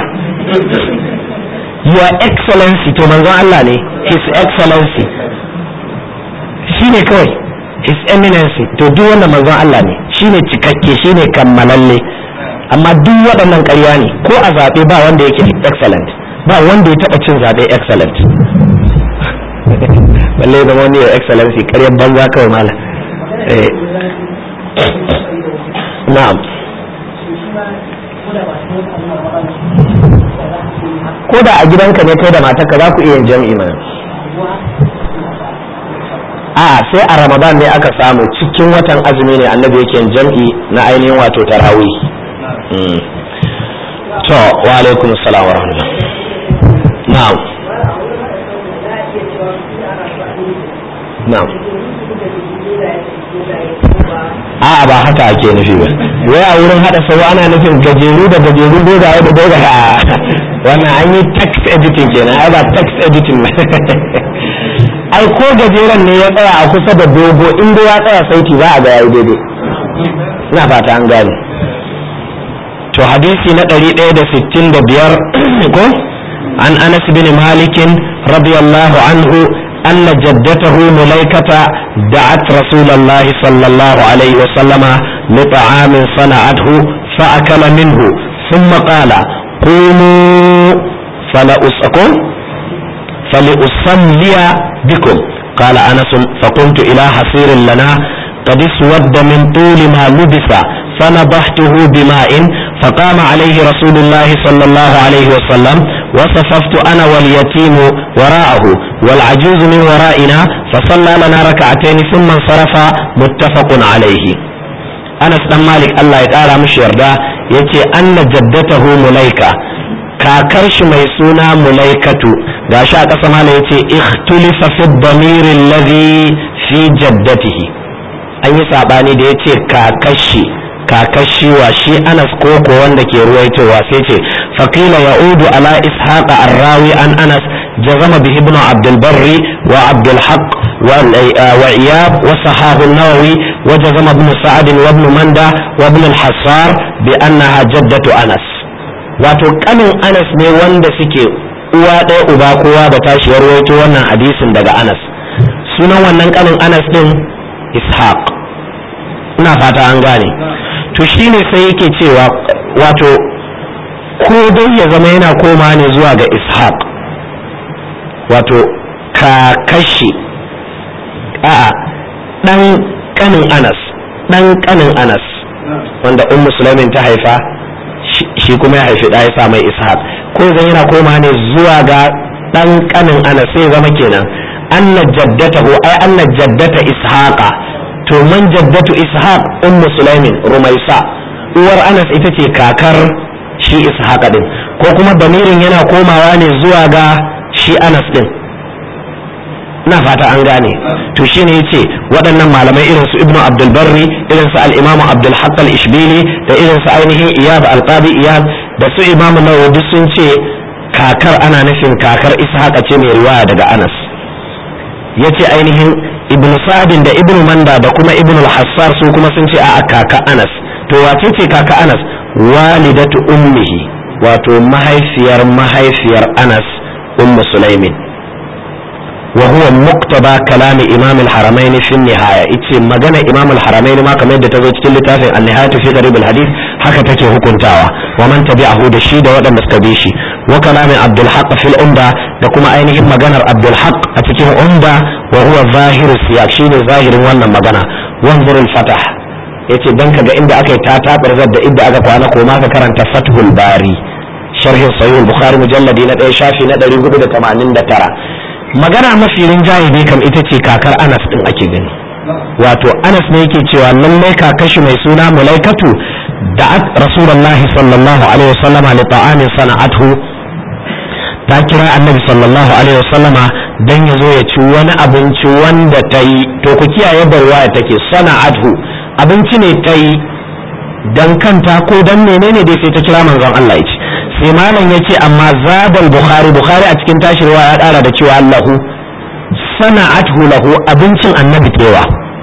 Speaker 1: your excellency to manzo Allah ne, his excellency shine kawai, his eminency to duk wanda manzo Allah ne, shine cikakke, shine kammalalle. amma duk waɗannan ƙarya ne. Ko a zaɓe ba wanda yake excellent, ba wanda ya taɓa cin zaɓe excellent. balle da wani ya excellency ƙaryar banza kawai mala. Na'am. Ko da a gidanka ne kai da matarka za ku iya yin jam'i mana. Sai a Ramadan ne aka samu, cikin watan azumi ne annabi yake yin jam'i na ainihin wato tarawih. To wa alaikum assalam wa rahmatullah. Na'am. Na'am. Ba haka ake nufi ba. Wai a wurin hada sau ana nufin gajeru da gajeru, dogaye da dogaye. Wannan an yi text editing kenan, ai ba text editing ba. Ai ko gajeren ne ya tsaya a kusa da dogo, inda ya tsaya sauti za a ga yayi daidai. Ina fata an gane. To hadisi na 165 ko an Anas bin Malik radiyallahu anhu anna jaddatahu Mulaikata da'at Rasulullahi sallallahu alaihi wa sallama li ta'amin sana'athu fa akala minhu thumma qala qumu فلأصلي بكم. قال أنس فقمت إلى حصير لنا قد اسود من طول ما لبس فنضحته بماء فقام عليه رسول الله صلى الله عليه وسلم وصففت أنا واليتيم وراءه والعجوز من ورائنا فصلى لنا ركعتين ثم انصرف. متفق عليه. أنس بن مالك الله يتعالى مش يرضى يتي أن جدته مليكة kakar shi mai suna Mulaikatu, gashi a ƙasa mala yace ikhtulifa fi ad-damir alladhi fi jaddatihi, an yi sabani da yace kakashi wa shi Anas koko wanda ke ruwaitowa, sai ce faqila ya'udu ala ishaq ar-rawi an Anas jazama bihi ibn Abd al-Barr wa Abd al-Haqq wa Iyab wa sahahu an-Nawawi wa jazama ibn Sa'd wa ibn Manda wa ibn al-Hassar bi annaha jaddatu Anas. Wato kanin Anas ne wanda suke uwa ɗaya uba kowa da tashi ya rawaito wannan hadisin daga Anas. Sunan wannan kanin Anas din Ishaq. Ina fata an gane. To shine sai yake cewa wato ko dai ya zama yana koma ne zuwa ga Ishaq, wato kakashi dan kanin Anas wanda Ummu Sulaimin ta haifa, shi kuma ya haifi ɗaya sa mai Ishaq, ko zan yana koma ne zuwa ga ɗan ƙanin Anas, sai zama kenan anna jaddatahu ai anna jaddata Ishaqa. To man jaddatu Ishaq Ummu Sulaimin Rumaisa, uwar Anas ita ce kakar shi Ishaq din, ko kuma damirin yana komawa ne zuwa ga shi Anas din. Na fata an gane. To shine yace waɗannan malamai irin su Ibnu Abdul Barri, irin su al-Imam Abdul Haqq al-Ishbili, da irin su ainihin Iyad al-Qadi Iyad, da su Imam Nawawi duk sun ce kakar ana nufin kakar Ishaqa ce mai riwaya daga Anas. Yace ainihin Ibn Sa'd da Ibn Manda da kuma Ibn al-Hassar su kuma sun ce a'a kaka Anas. To wace ce kaka Anas? Walidatu ummihi, wato mahaifiyar Anas, Ummu Sulaimin. وهو مقتضى كلام إمام الحرمين في النهاية. إتي مجانا إمام الحرمين ما كمان تزوج كل تافه النهاية في قريب الحديث حكى تكي هكونتاوا ومن تبعه دشيد ولا مستبيشي. وكلام عبد الحق في الأمدة لكما أينهم مجانا عبد الحق أتكيه أمدة وهو ظاهر السياق، شيء ظاهر وانا مجانا. وانظر الفتح يتي دنك عند أكي تاتا برزد إبدا أكا وانا قوما كرن تفتح الباري شرح صحيح البخاري مجلد ندى شافي ندى ريقود 89. magana mafi rinjaye dai kam ita ce kakar Anas din ake gani. Wato Anas ne yake cewa lallai kakashi mai suna Mulaikatu da'at Rasulullahi sallallahu alaihi wasallama li ta'amin sana'athu, ta kira Annabi sallallahu alaihi wasallama dan yazo ya ci wani abinci wanda ta yi. To ku kiyaye barwaya take sana'athu, abinci ne ta yi dan kanta ko dan menene dai sai ta kira manzon Allah ya ci. Sai malam ya ce amma zabal bukhari a cikin tashirwa ya ƙara da cewa lahu sana'athu lahu, abincin Annabi kewa,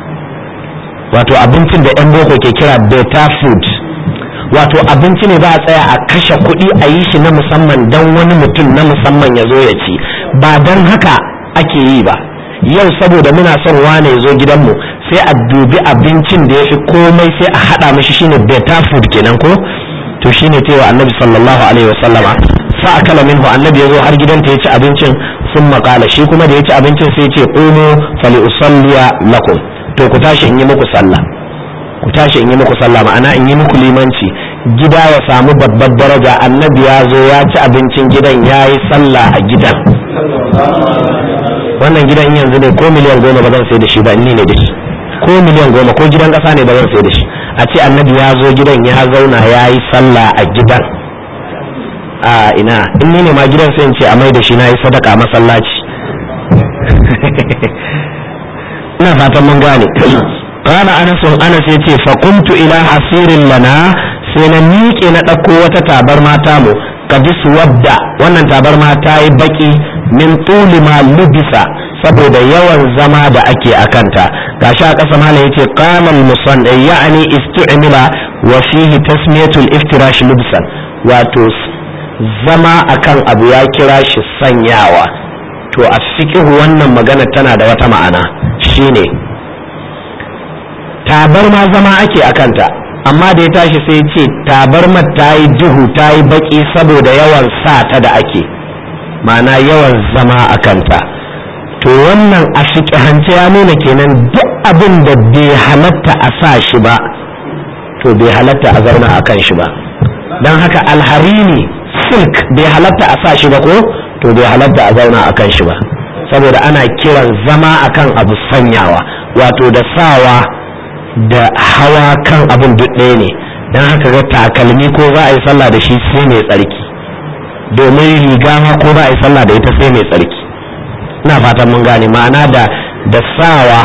Speaker 1: wato abincin da yan boko ke kira beta food, wato abinci ne ba a tsaya a kashe kuɗi a yi shi na musamman dan wani mutum na musamman ya zo ya ci, ba dan haka ake yi ba. Yau saboda muna son wane ya zo gidanmu sai a dubi abincin da ya fi komai sai a haɗa mishi, shine beta food kenan ko. to shine cewa annabi sallallahu alaihi wasallama fa akala minhu annabi yazo har gidanta ya ci abincin sun makala shi kuma da ya ci abincin sai ya ce qumu fali usalliya lakum to ku tashi in yi muku sallah ku tashi in yi muku sallah ma'ana in yi muku limanci gida ya samu babbar daraja annabi ya zo ya ci abincin gidan ya yi sallah a gidan wannan gidan yanzu ne ko miliyan 10 ba zan sai da shi ba ni ne da shi ko miliyan 10 ko gidan kasa ne ba zan sai da shi a ce annabi ya zo gidan ya zauna ya yi sallah a gidan a ina in ni ne ma gidan sai in ce a mai da shi na yi sadaka masallaci ina fatan mun gane kana anas yace fa kuntu ila hasirin lana sai na miƙe na ɗauko wata tabarma ta mu kadis wadda wannan tabarma ta yi baki min tuli ma lubisa saboda yawan zama da ake akanta gashi a ƙasa mala yace qala al musannif ya'ni istu'mila wa fihi tasmiyatul iftirash lubsan wato zama akan abu ya kira shi sanyawa to a fiqh wannan magana tana da wata ma'ana shine tabarma zama ake akanta amma da ya tashi sai ce tabarmar ta yi duhu ta yi baki saboda yawan sa ta da ake ma'ana yawan zama a kanta to wannan a fiƙihance ya nuna kenan duk abin da bai halatta a sa shi ba to bai halatta a zauna a kan shi ba don haka alharini silk bai halatta a sa shi ba ko to bai halatta a zauna a kan shi ba saboda ana kiran zama akan abu sanyawa wato da sawa da hawa kan abin duk ɗaya ne don haka ga takalmi ko za a yi sallah da shi sai mai tsarki domin riga ma ko za a yi sallah da ita sai mai tsarki ina fatan mun gane ma'ana da sawa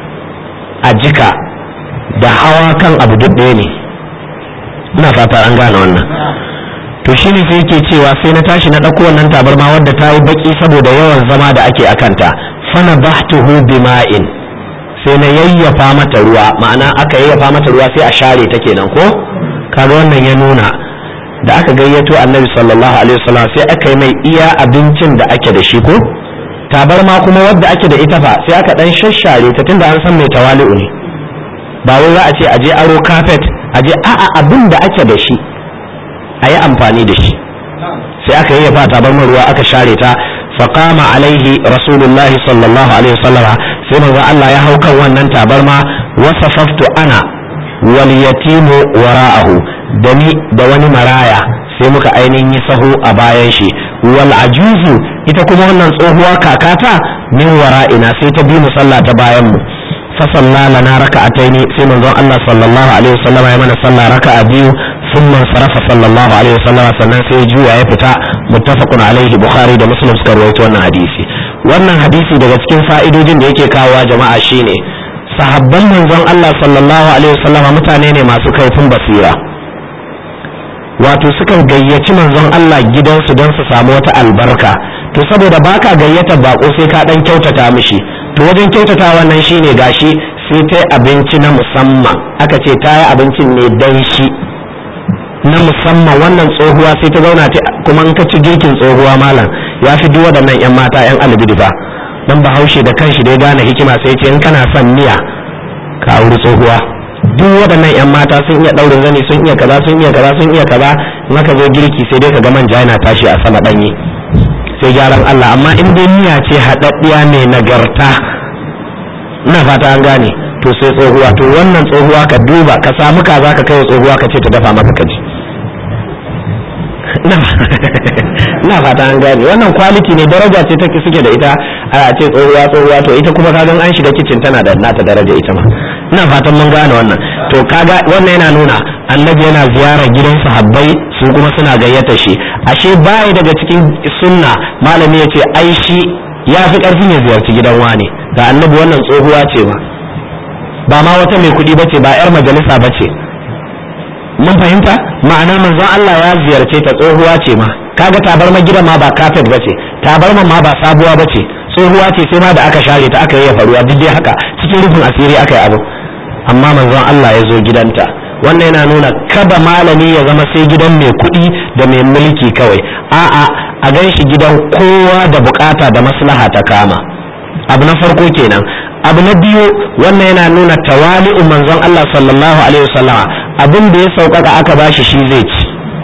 Speaker 1: a jika da hawa kan abu duk ɗaya ne ina fata an gane wannan to shine sai yake cewa sai na tashi na ɗauko wannan tabarma wadda ta yi baki saboda yawan zama da ake akanta fana bahtuhu bima'in sai na yayyafa mata ruwa ma'ana aka yayyafa mata ruwa sai a share ta kenan ko kaga wannan ya nuna da aka gayyato annabi sallallahu alaihi wasallam sai aka yi mai iya abincin da ake da shi ko tabarma kuma wadda ake da ita fa sai aka dan shashare ta tunda an san mai tawali'u ne ba wai za a ce aje aro carpet aje a'a abin da ake da shi a yi amfani da shi sai aka yayyafa tabarmar ruwa aka share ta faqama alaihi rasulullahi sallallahu alaihi wasallam sai manzo Allah ya hau kan wannan tabarma wasafaftu ana wal yatimu wara'ahu da ni da wani maraya sai muka ainihin yi sahu a bayan shi wal ajuzu ita kuma wannan tsohuwa kakata min wara'ina sai ta bi mu sallah ta bayan mu fa sallana lana raka'ataini sai manzon Allah sallallahu alaihi wasallam ya mana sallah raka'a biyu ثم انصرف صلى الله عليه وسلم sannan sai juya ya fita muttafaqun alaihi bukhari da muslim suka rawaito wannan hadisi daga cikin fa'idojin da yake kawowa jama'a shine sahabban manzon Allah sallallahu alaihi wasallam mutane ne masu kaifin basira wato sukan gayyaci manzon Allah gidansu don su samu wata albarka to saboda baka gayyata bako sai ka dan kyautata mishi to wajen kyautata wannan shine gashi sai ta abinci na musamman aka ce ta yi abincin ne dan shi na musamman wannan tsohuwa sai ta zauna kuma in ka ci girkin tsohuwa malam ya fi duk waɗannan 'yan mata 'yan alibidi ba dan bahaushe da kanshi da ya gane hikima sai ce in kana son miya ka auri tsohuwa duk waɗannan 'yan mata sun iya ɗaurin zani sun iya kaza sun iya kaza sun iya kaza in aka zo girki sai dai ka ga manja yana tashi a sama ɗanye sai gyaran Allah amma in dai miya ce haɗaɗɗiya mai nagarta ina fata an gane to sai tsohuwa to wannan tsohuwa ka duba ka samu kaza ka kai tsohuwa ka ce ta dafa maka kaji ina fata an gane wannan quality ne daraja ce take suke da ita a ce tsohuwa to ita kuma kaga an shiga kitchen tana da nata daraja ita ma ina fatan mun gane wannan to kaga wannan yana nuna annabi yana ziyara gidan sahabbai su kuma suna gayyata shi ashe bai daga cikin sunna malami ya ce ai shi ya fi karfin ya ziyarci gidan wani ga annabi wannan tsohuwa ce ba ma wata mai kuɗi bace ba yar majalisa bace mun fahimta ma'ana manzon Allah ya ziyarce ta tsohuwa ce ma kaga tabarma gidan ma ba carpet bace tabarma ma ba sabuwa bace tsohuwa ce sai ma da aka share ta aka yayyafa ruwa duk dai haka cikin rufin asiri aka yi abu amma manzon Allah ya zo gidanta wannan yana nuna kada malami ya zama sai gidan mai kuɗi da mai mulki kawai a'a a gan shi gidan kowa da bukata da maslaha ta kama abu na farko kenan abu na biyu wannan yana nuna tawali'u manzon Allah sallallahu alaihi wasallama abin da ya sauƙaƙa aka bashi shi zai ci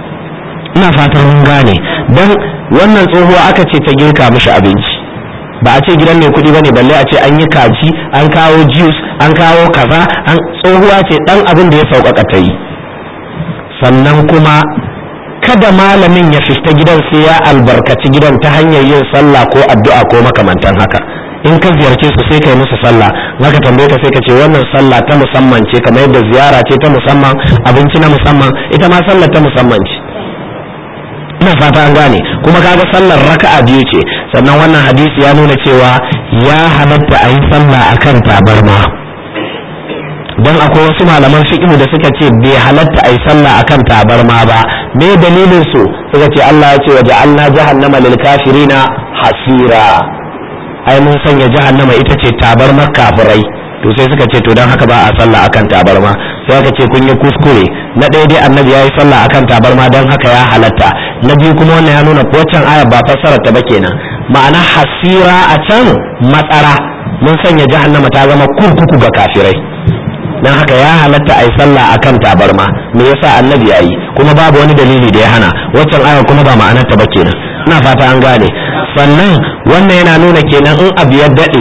Speaker 1: ina fatan mun gane. Dan wannan tsohuwa aka ce ta girka mishi abinci, ba a ce gidan mai kuɗi bane balle a ce an yi kaji, an kawo juice, an kawo kaza, an tsohuwa ce dan abin da ya sauƙaƙa ta yi. Sannan kuma kada malamin ya fita gidan sai ya albarkaci gidan ta hanyar yin sallah ko addu'a ko makamantan haka. In ka ziyarce su sai kai musu sallah, zaka tambaye ka sai ka ce wannan sallah ta musamman ce, kamar yadda ziyara ce ta musamman, abinci na musamman, ita ma sallar ta musamman ce. ina fata an gane. Kuma kaga sallar raka'a biyu ce. Sannan wannan hadisi ya nuna cewa ya halatta a yi sallah akan tabarma, don akwai wasu malaman fiqh da suka ce bai halatta a yi sallah akan tabarma ba. Me dalilin su? Suka ce Allah ya ce wa ja'alna jahannama lil kafirina hasira, ai mun sanya jahannama ita ce tabarmar kafirai. To sai suka ce to dan haka ba a sallah akan tabarma. Sai aka ce kun yi kuskure. Na ɗaya dai annabi ya yi sallah akan tabarma don haka ya halatta. Na biyu kuma wannan ya nuna waccan aya ba fassarar ta ba kenan. Ma'ana hasira a can matsara, mun sanya jahannama ta zama kurkuku ga kafirai. Dan haka ya halatta a yi sallah akan tabarma. Me yasa annabi ya yi? Kuma babu wani dalili da ya hana. Waccan aya kuma ba ma'anar ta ba kenan. Ina fata an gane. Sannan wannan yana nuna kenan in abu ya daɗe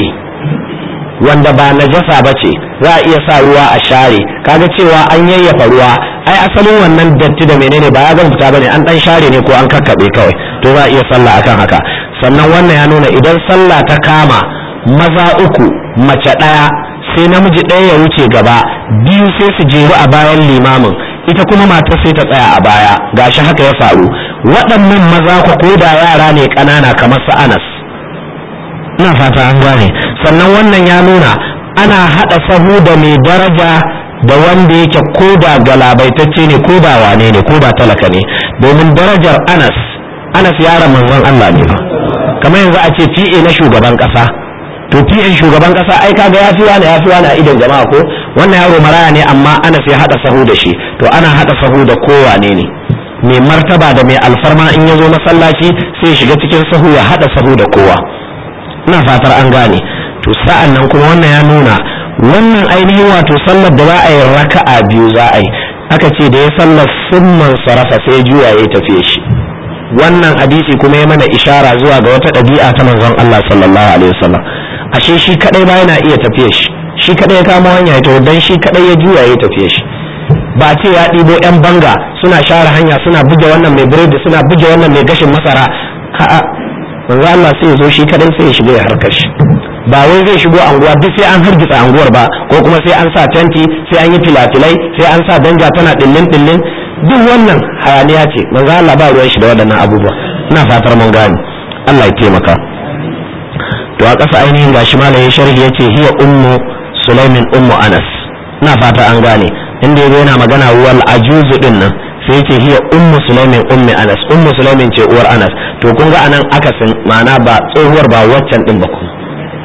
Speaker 1: wanda ba najasa ba ce za a iya sa ruwa a share. Kaga cewa an yayyafa ruwa, ai asalin wannan datti da menene ba ya zan fita bane, an dan share ne ko an kakkabe kawai, to za a iya sallah akan haka. Sannan wannan ya nuna idan sallah ta kama maza uku mace ɗaya, sai namiji ɗaya ya wuce gaba, biyu sai su jeru a bayan limamin, ita kuma matar sai ta tsaya a baya. Gashi haka ya faru. Waɗannan maza ko da yara ne ƙanana kamar su Anas. Ina fata an gane. Sannan wannan ya nuna ana haɗa sahu da mai daraja da wanda yake ko da galabaitacce ne, ko da wane ne, ko da talaka ne, domin darajar Anas yaron manzon Allah ne fa. Kamar yanzu a ce PA na shugaban ƙasa, to PA shugaban ƙasa ai kaga yafi wani a idan jama'a ko. Wannan yaro maraya ne amma Anas ya haɗa sahu da shi. To ana haɗa sahu da kowane ne, mai martaba da mai alfarma in ya zo masallaci sai ya shiga cikin sahu ya haɗa sahu da kowa. Ina fatar an gane. To sa'an nan kuma wannan ya nuna wannan ainihin wato sallar da za a yi raka'a biyu za a yi, aka ce da ya sallar summan sarafa sai juya ya tafiye shi. Wannan hadisi kuma ya mana ishara zuwa ga wata ɗabi'a ta manzon Allah sallallahu alaihi wasallam. Ashe shi kadai ba yana iya tafiye shi kadai ya kama hanya ya tafi, dan shi kadai ya juya ya tafiye shi. Ba ce ya ɗibo yan banga suna share hanya, suna buge wannan mai biredi, suna buge wannan mai gashin masara. A'a, manzo Allah sai ya zo shi kadai sai ya shiga ya harkar shi. Ba wai zai shigo anguwa duk sai an hargitsa anguwar ba, ko kuma sai an sa tenti, sai an yi filatilai, sai an sa danja tana dillin duk wannan hayaniya ce. Manzo Allah ba ruwan shi da waɗannan abubuwa. Ina fatar mun gane. Allah ya taimaka. To a ƙasa ainihin gashi malamin sharhi yace hiya ummu Sulaimin ummu Anas. Ina fata an gane. Inda yazo yana magana wal ajuzu din nan sai yace hiya ummu Sulaimin ummi Anas. Ummu Sulaimin ce uwar Anas. To kun ga anan akasin ma'ana ba tsohuwar ba waccan din ba kuma.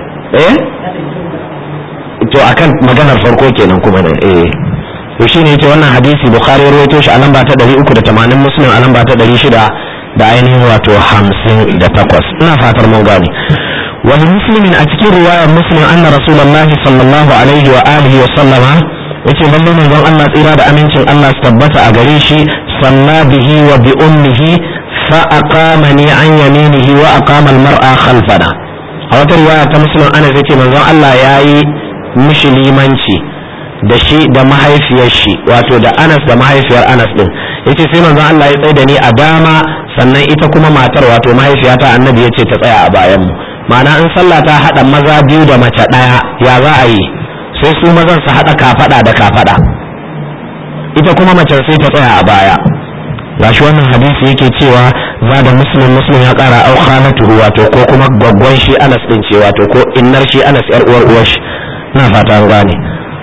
Speaker 1: To akan maganar farko kenan kuma ne. To shine yace wannan hadisi Bukhari ya rawaito shi a lamba ta 380, Muslim a lamba ta 600 da ainihin wato 58. Ina fatar mun gane. Wani muslimin a cikin riwayar Muslim anna Rasulullahi sallallahu alaihi wa alihi wa sallama yace lalle manzon Allah tsira da amincin Allah su tabbata a gare shi, salla bihi wa bi ummihi fa aqamani an yaminihi wa aqama al-mar'a khalfana. A wata riwaya ta Muslim Anas yace manzon Allah yayi mishi limanci da shi da mahaifiyar shi, wato da Anas da mahaifiyar Anas din. Yace sai manzon Allah ya tsaya da ni a dama, sannan ita kuma matar wato mahaifiyata Annabi yace ta tsaya a bayan mu. Ma'ana in sallah ta hada maza biyu da mace daya, ya za a yi? Sai su mazan su hada kafada da kafada, ita kuma mace sai ta tsaya a baya. Gashi wannan hadisi yake cewa da muslim ya kara au khanatuhu, wato ko kuma gwaggwan shi Anas din ce, wato ko innar shi Anas yar uwar shi. Na fata an gane.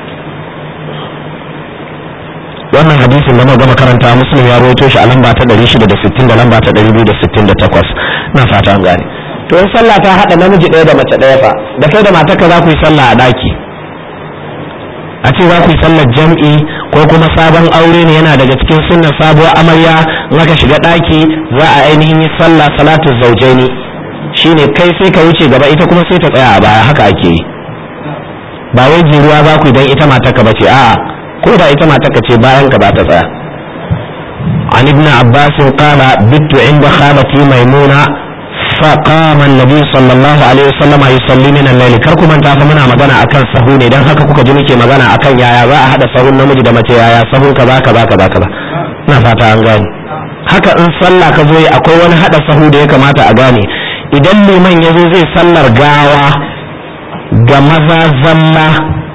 Speaker 1: Wannan hadisin da muka gama karanta Muslim ya rawaito shi a lamba ta 660 da lamba ta 268. Na fata an gane. To in sallah ta hada namiji ɗaya da mace ɗaya fa, da kai da matarka za ku yi sallah a daki, a ce za ku yi sallar jam'i, ko kuma sabon aure ne yana daga cikin sunnar sabuwar amarya, in aka shiga daki za a ainihin yi sallah salatu zaujaini, shine kai sai ka wuce gaba ita kuma sai ta tsaya a baya. Haka ake yi. Ba wai jiruwa za ku yi dan ita matarka bace, a'a, ko da ita matarka ce bayan ka ba ta tsaya. عن ابن عباس قال بت عند خالتي ميمونة فقام النبي صلى الله عليه وسلم يصلي من الليل. كركم أن تعلمنا مغانا أكن سهوني دان هكا كوكا جميكي مغانا أكن يا ذا أحد سهون نمجي دمتي يا سهون كذا كذا كذا كذا نفاتا أنغاني haka in sallah ka zo akwai wani hada sahu da ya kamata a gane idan liman ya zo zai sallar gawa ga maza zalla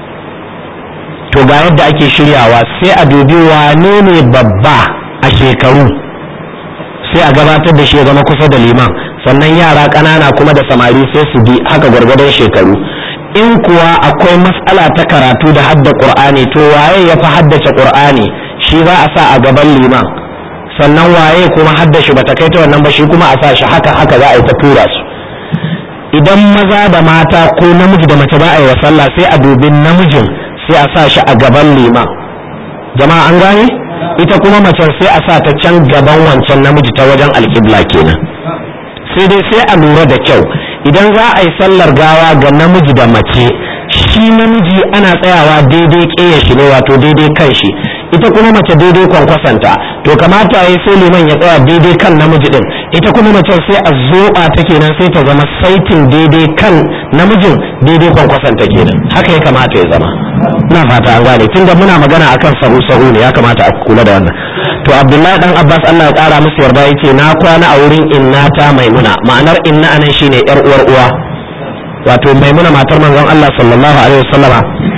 Speaker 1: to ga yadda ake shiryawa sai a dubi wane ne babba a shekaru sai a gabatar da shi ya zama kusa da liman sannan yara ƙanana kuma da samari sai su bi haka gwargwadon shekaru. In kuwa akwai matsala ta karatu da hadda ƙur'ani to waye ya fi haddace ƙur'ani shi za a sa a gaban liman sannan waye kuma haddashi bata kai ta wannan ba shi kuma a sa shi haka za a yi ta tura su. Idan maza da mata ko namiji da mace ba a yi wa sallah sai a dubi namijin sai a sa shi a gaban liman. Jama'a an gane? Ita kuma mace sai a sa ta can gaban wancan namiji ta wajen alƙibla kenan. Sai dai sai a lura da kyau idan za a yi sallar gawa ga namiji da mace shi namiji ana tsayawa daidai ƙeya shi ne wato daidai kan shi ita kuma mace daidai kwankwasanta to kamata ya sai liman ya tsaya daidai kan namiji din ita kuma mace sai a zoba ta kenan sai ta zama saitin daidai kan namijin daidai kwankwasanta kenan haka ya kamata ya zama. Ina fata an gane tunda muna magana akan sahu ne ya kamata a kula da wannan. To Abdullahi dan Abbas Allah ya kara musu yarda yace na kwana a wurin innata Maimuna ma'anar inna anan shine yar uwar uwa wato Maimuna matar manzon Allah sallallahu alaihi wasallama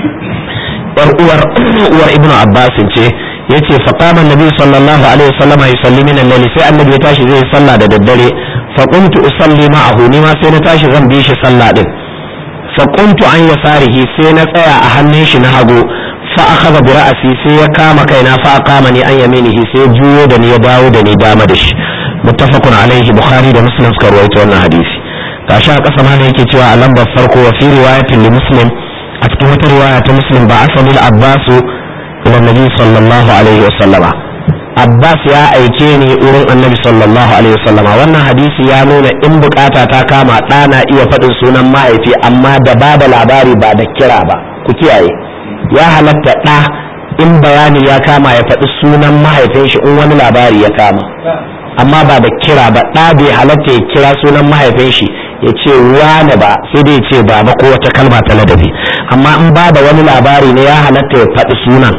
Speaker 1: yar uwar Ibn Abbas ce yace fa qama annabi sallallahu alaihi wasallama yusalli min al-layl sai annabi ya tashi zai sallah da daddare fa qumtu usalli ma'ahu ni ma sai na tashi zan bi shi sallah din fa qumtu an yasarihi sai na tsaya a hannun shi na hagu fa akhadha bi ra'si sai ya kama kaina fa aqamani an yaminihi sai juyo da ni ya dawo da ni dama da shi. Muttafaqun alaihi Bukhari da Muslim suka rawaito wannan hadisi. Gashi a kasa mana yake cewa a lambar farko wa fi riwayatin li Muslim a cikin wata riwaya ta Muslim ba asalil Abbas ila Nabi sallallahu alaihi wasallama Abbas ya aike ni wurin Annabi sallallahu alaihi wasallama. Wannan hadisi ya nuna in bukata ta kama ɗana iya faɗin sunan mahaifi amma da ba da labari ba da kira ba ku kiyaye. Ya halatta ɗa in bayani ya kama ya faɗi sunan mahaifin shi in wani labari ya kama amma ba da kira ba. Ɗa bai halatta ya kira sunan mahaifin shi ya ce wane ba sai dai ya ce baba ko wata kalma ta ladabi amma in ba da wani labari ne ya halatta ya faɗi sunan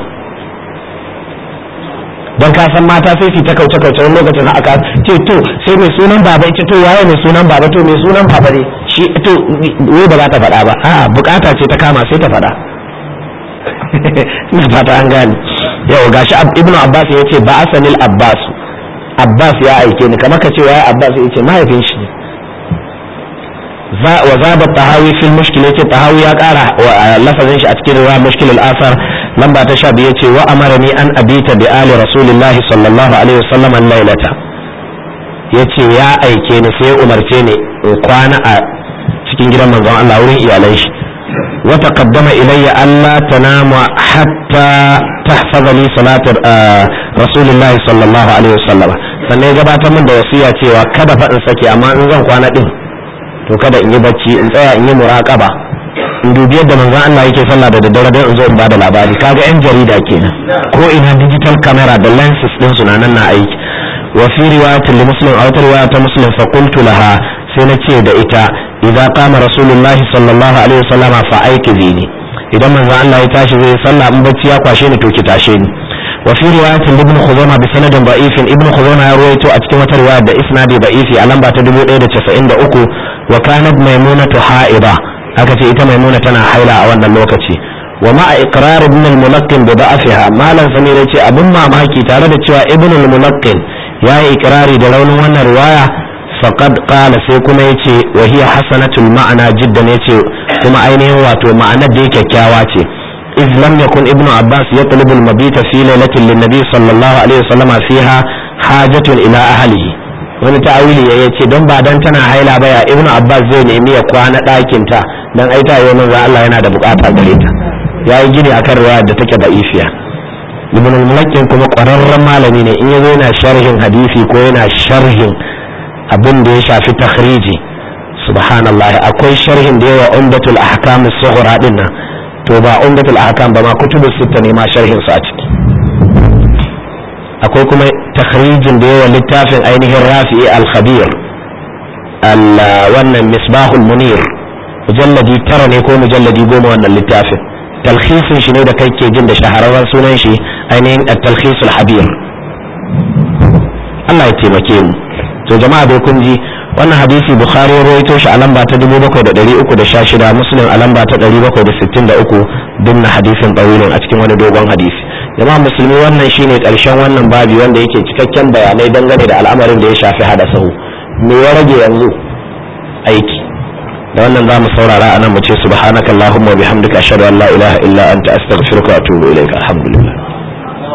Speaker 1: don ka san mata sai su ta kauce wani lokacin aka ce to sai mai sunan baba ita to waye mai sunan baba to mai sunan baba ne shi to wai ba za ta faɗa ba a'a bukata ce ta kama sai ta faɗa. Ina fata an gane. Yau gashi Ibnu Abbas ya ce ba asanil Abbas ya aike ni kamar ka ce waye Abbas ya ce mahaifin shi ne. Wa zaba Tahawi fil mushkil yace Tahawi ya kara lafazin shi a cikin riwaya mushkil al-asar lamba ta 12 yace wa amarani an abita bi ali rasulillahi sallallahu alaihi wasallam al-lailata yace ya aike ni sai umarce ni in kwana a cikin gidan manzon Allah wurin iyalan shi. وتقدم إلي ألا تنام حتى تحفظ لي صلاة رسول الله صلى الله عليه وسلم. sannan ya gabatar min da wasiya cewa kada fa in sake amma in zan kwana din to kada in yi bacci in tsaya in yi muraqaba in dubi yadda manzon Allah yake sallah da daddare dan in zo in bada labari kaga yan jarida kenan ko ina digital camera da lenses din su nan na aiki. wa fi riwayatin li muslim aw riwayat muslim fa qultu laha sai na ce da ita idza qama rasulullahi sallallahu alaihi wasallam fa aikizini idan manzon Allah ya tashi zai sallah in bacci ya kwashe ni to ki tashe ni. wa fi riwayatin ibn khuzaimah bi sanadin da'if ibn khuzaimah ya rawaito a cikin wata riwaya da isnadi da'ifi a lamba ta 1193 wa kanat maimunatu ha'ida aka ce ita maimuna tana haila a wannan lokaci. wa ma'a iqrar ibn al-mulaqqin bi da'afiha malan samira ce abun mamaki tare da cewa ibn al-mulaqqin yayi ikrari da raunin wannan riwaya faqad qala sai kuma yace wa hiya hasanatul ma'ana jiddan yace kuma ainihin wato ma'anar da yake kyakkyawa ce. iz lam yakun ibnu abbas yatlubu al-mabita fi lailatin lin-nabi sallallahu alaihi wasallam fiha hajatun ila ahlihi. wani ta'awili yace don ba dan tana haila ba ya ibnu abbas zai nemi ya kwana ɗakin ta dan ai ta yau manzo Allah yana da bukata gare ta. yayi gini akan riwaya da take da'ifiya. ibn al-mulakkin kuma ƙwararren malami ne in yazo yana sharhin hadisi ko yana sharhin abin da ya shafi takhriji subhanallah akwai sharhin da yawa umdatul ahkam as-sughra din nan to ba umdatul ahkam ba ma kutubus sitta ne ma sharhin su a ciki akwai kuma takhrijin da yawa littafin ainihin Rafi'i al-Khabir wannan Misbahul Munir mujalladi 9 ne ko mujalladi 10 wannan littafin talhisin shi ne da kai ke jin da shahararren sunan shi ainihin at-talhisul habir. Allah ya taimake mu. To jama'a dai kun ji wannan hadisi Bukhari ya rawaito shi a lamba ta 7316, Muslim a lamba ta 763 dinna hadisin tawilin a cikin wani dogon hadisi. Jama'a musulmi wannan shine karshen wannan babi wanda yake cikakken bayanai dangane da al'amarin da ya shafi hada sahu. Me ya rage yanzu? Aiki. Da wannan za mu saurara anan mu ce subhanakallahumma wa bihamdika ashhadu an la ilaha illa anta astaghfiruka wa atubu ilaika. Alhamdulillah.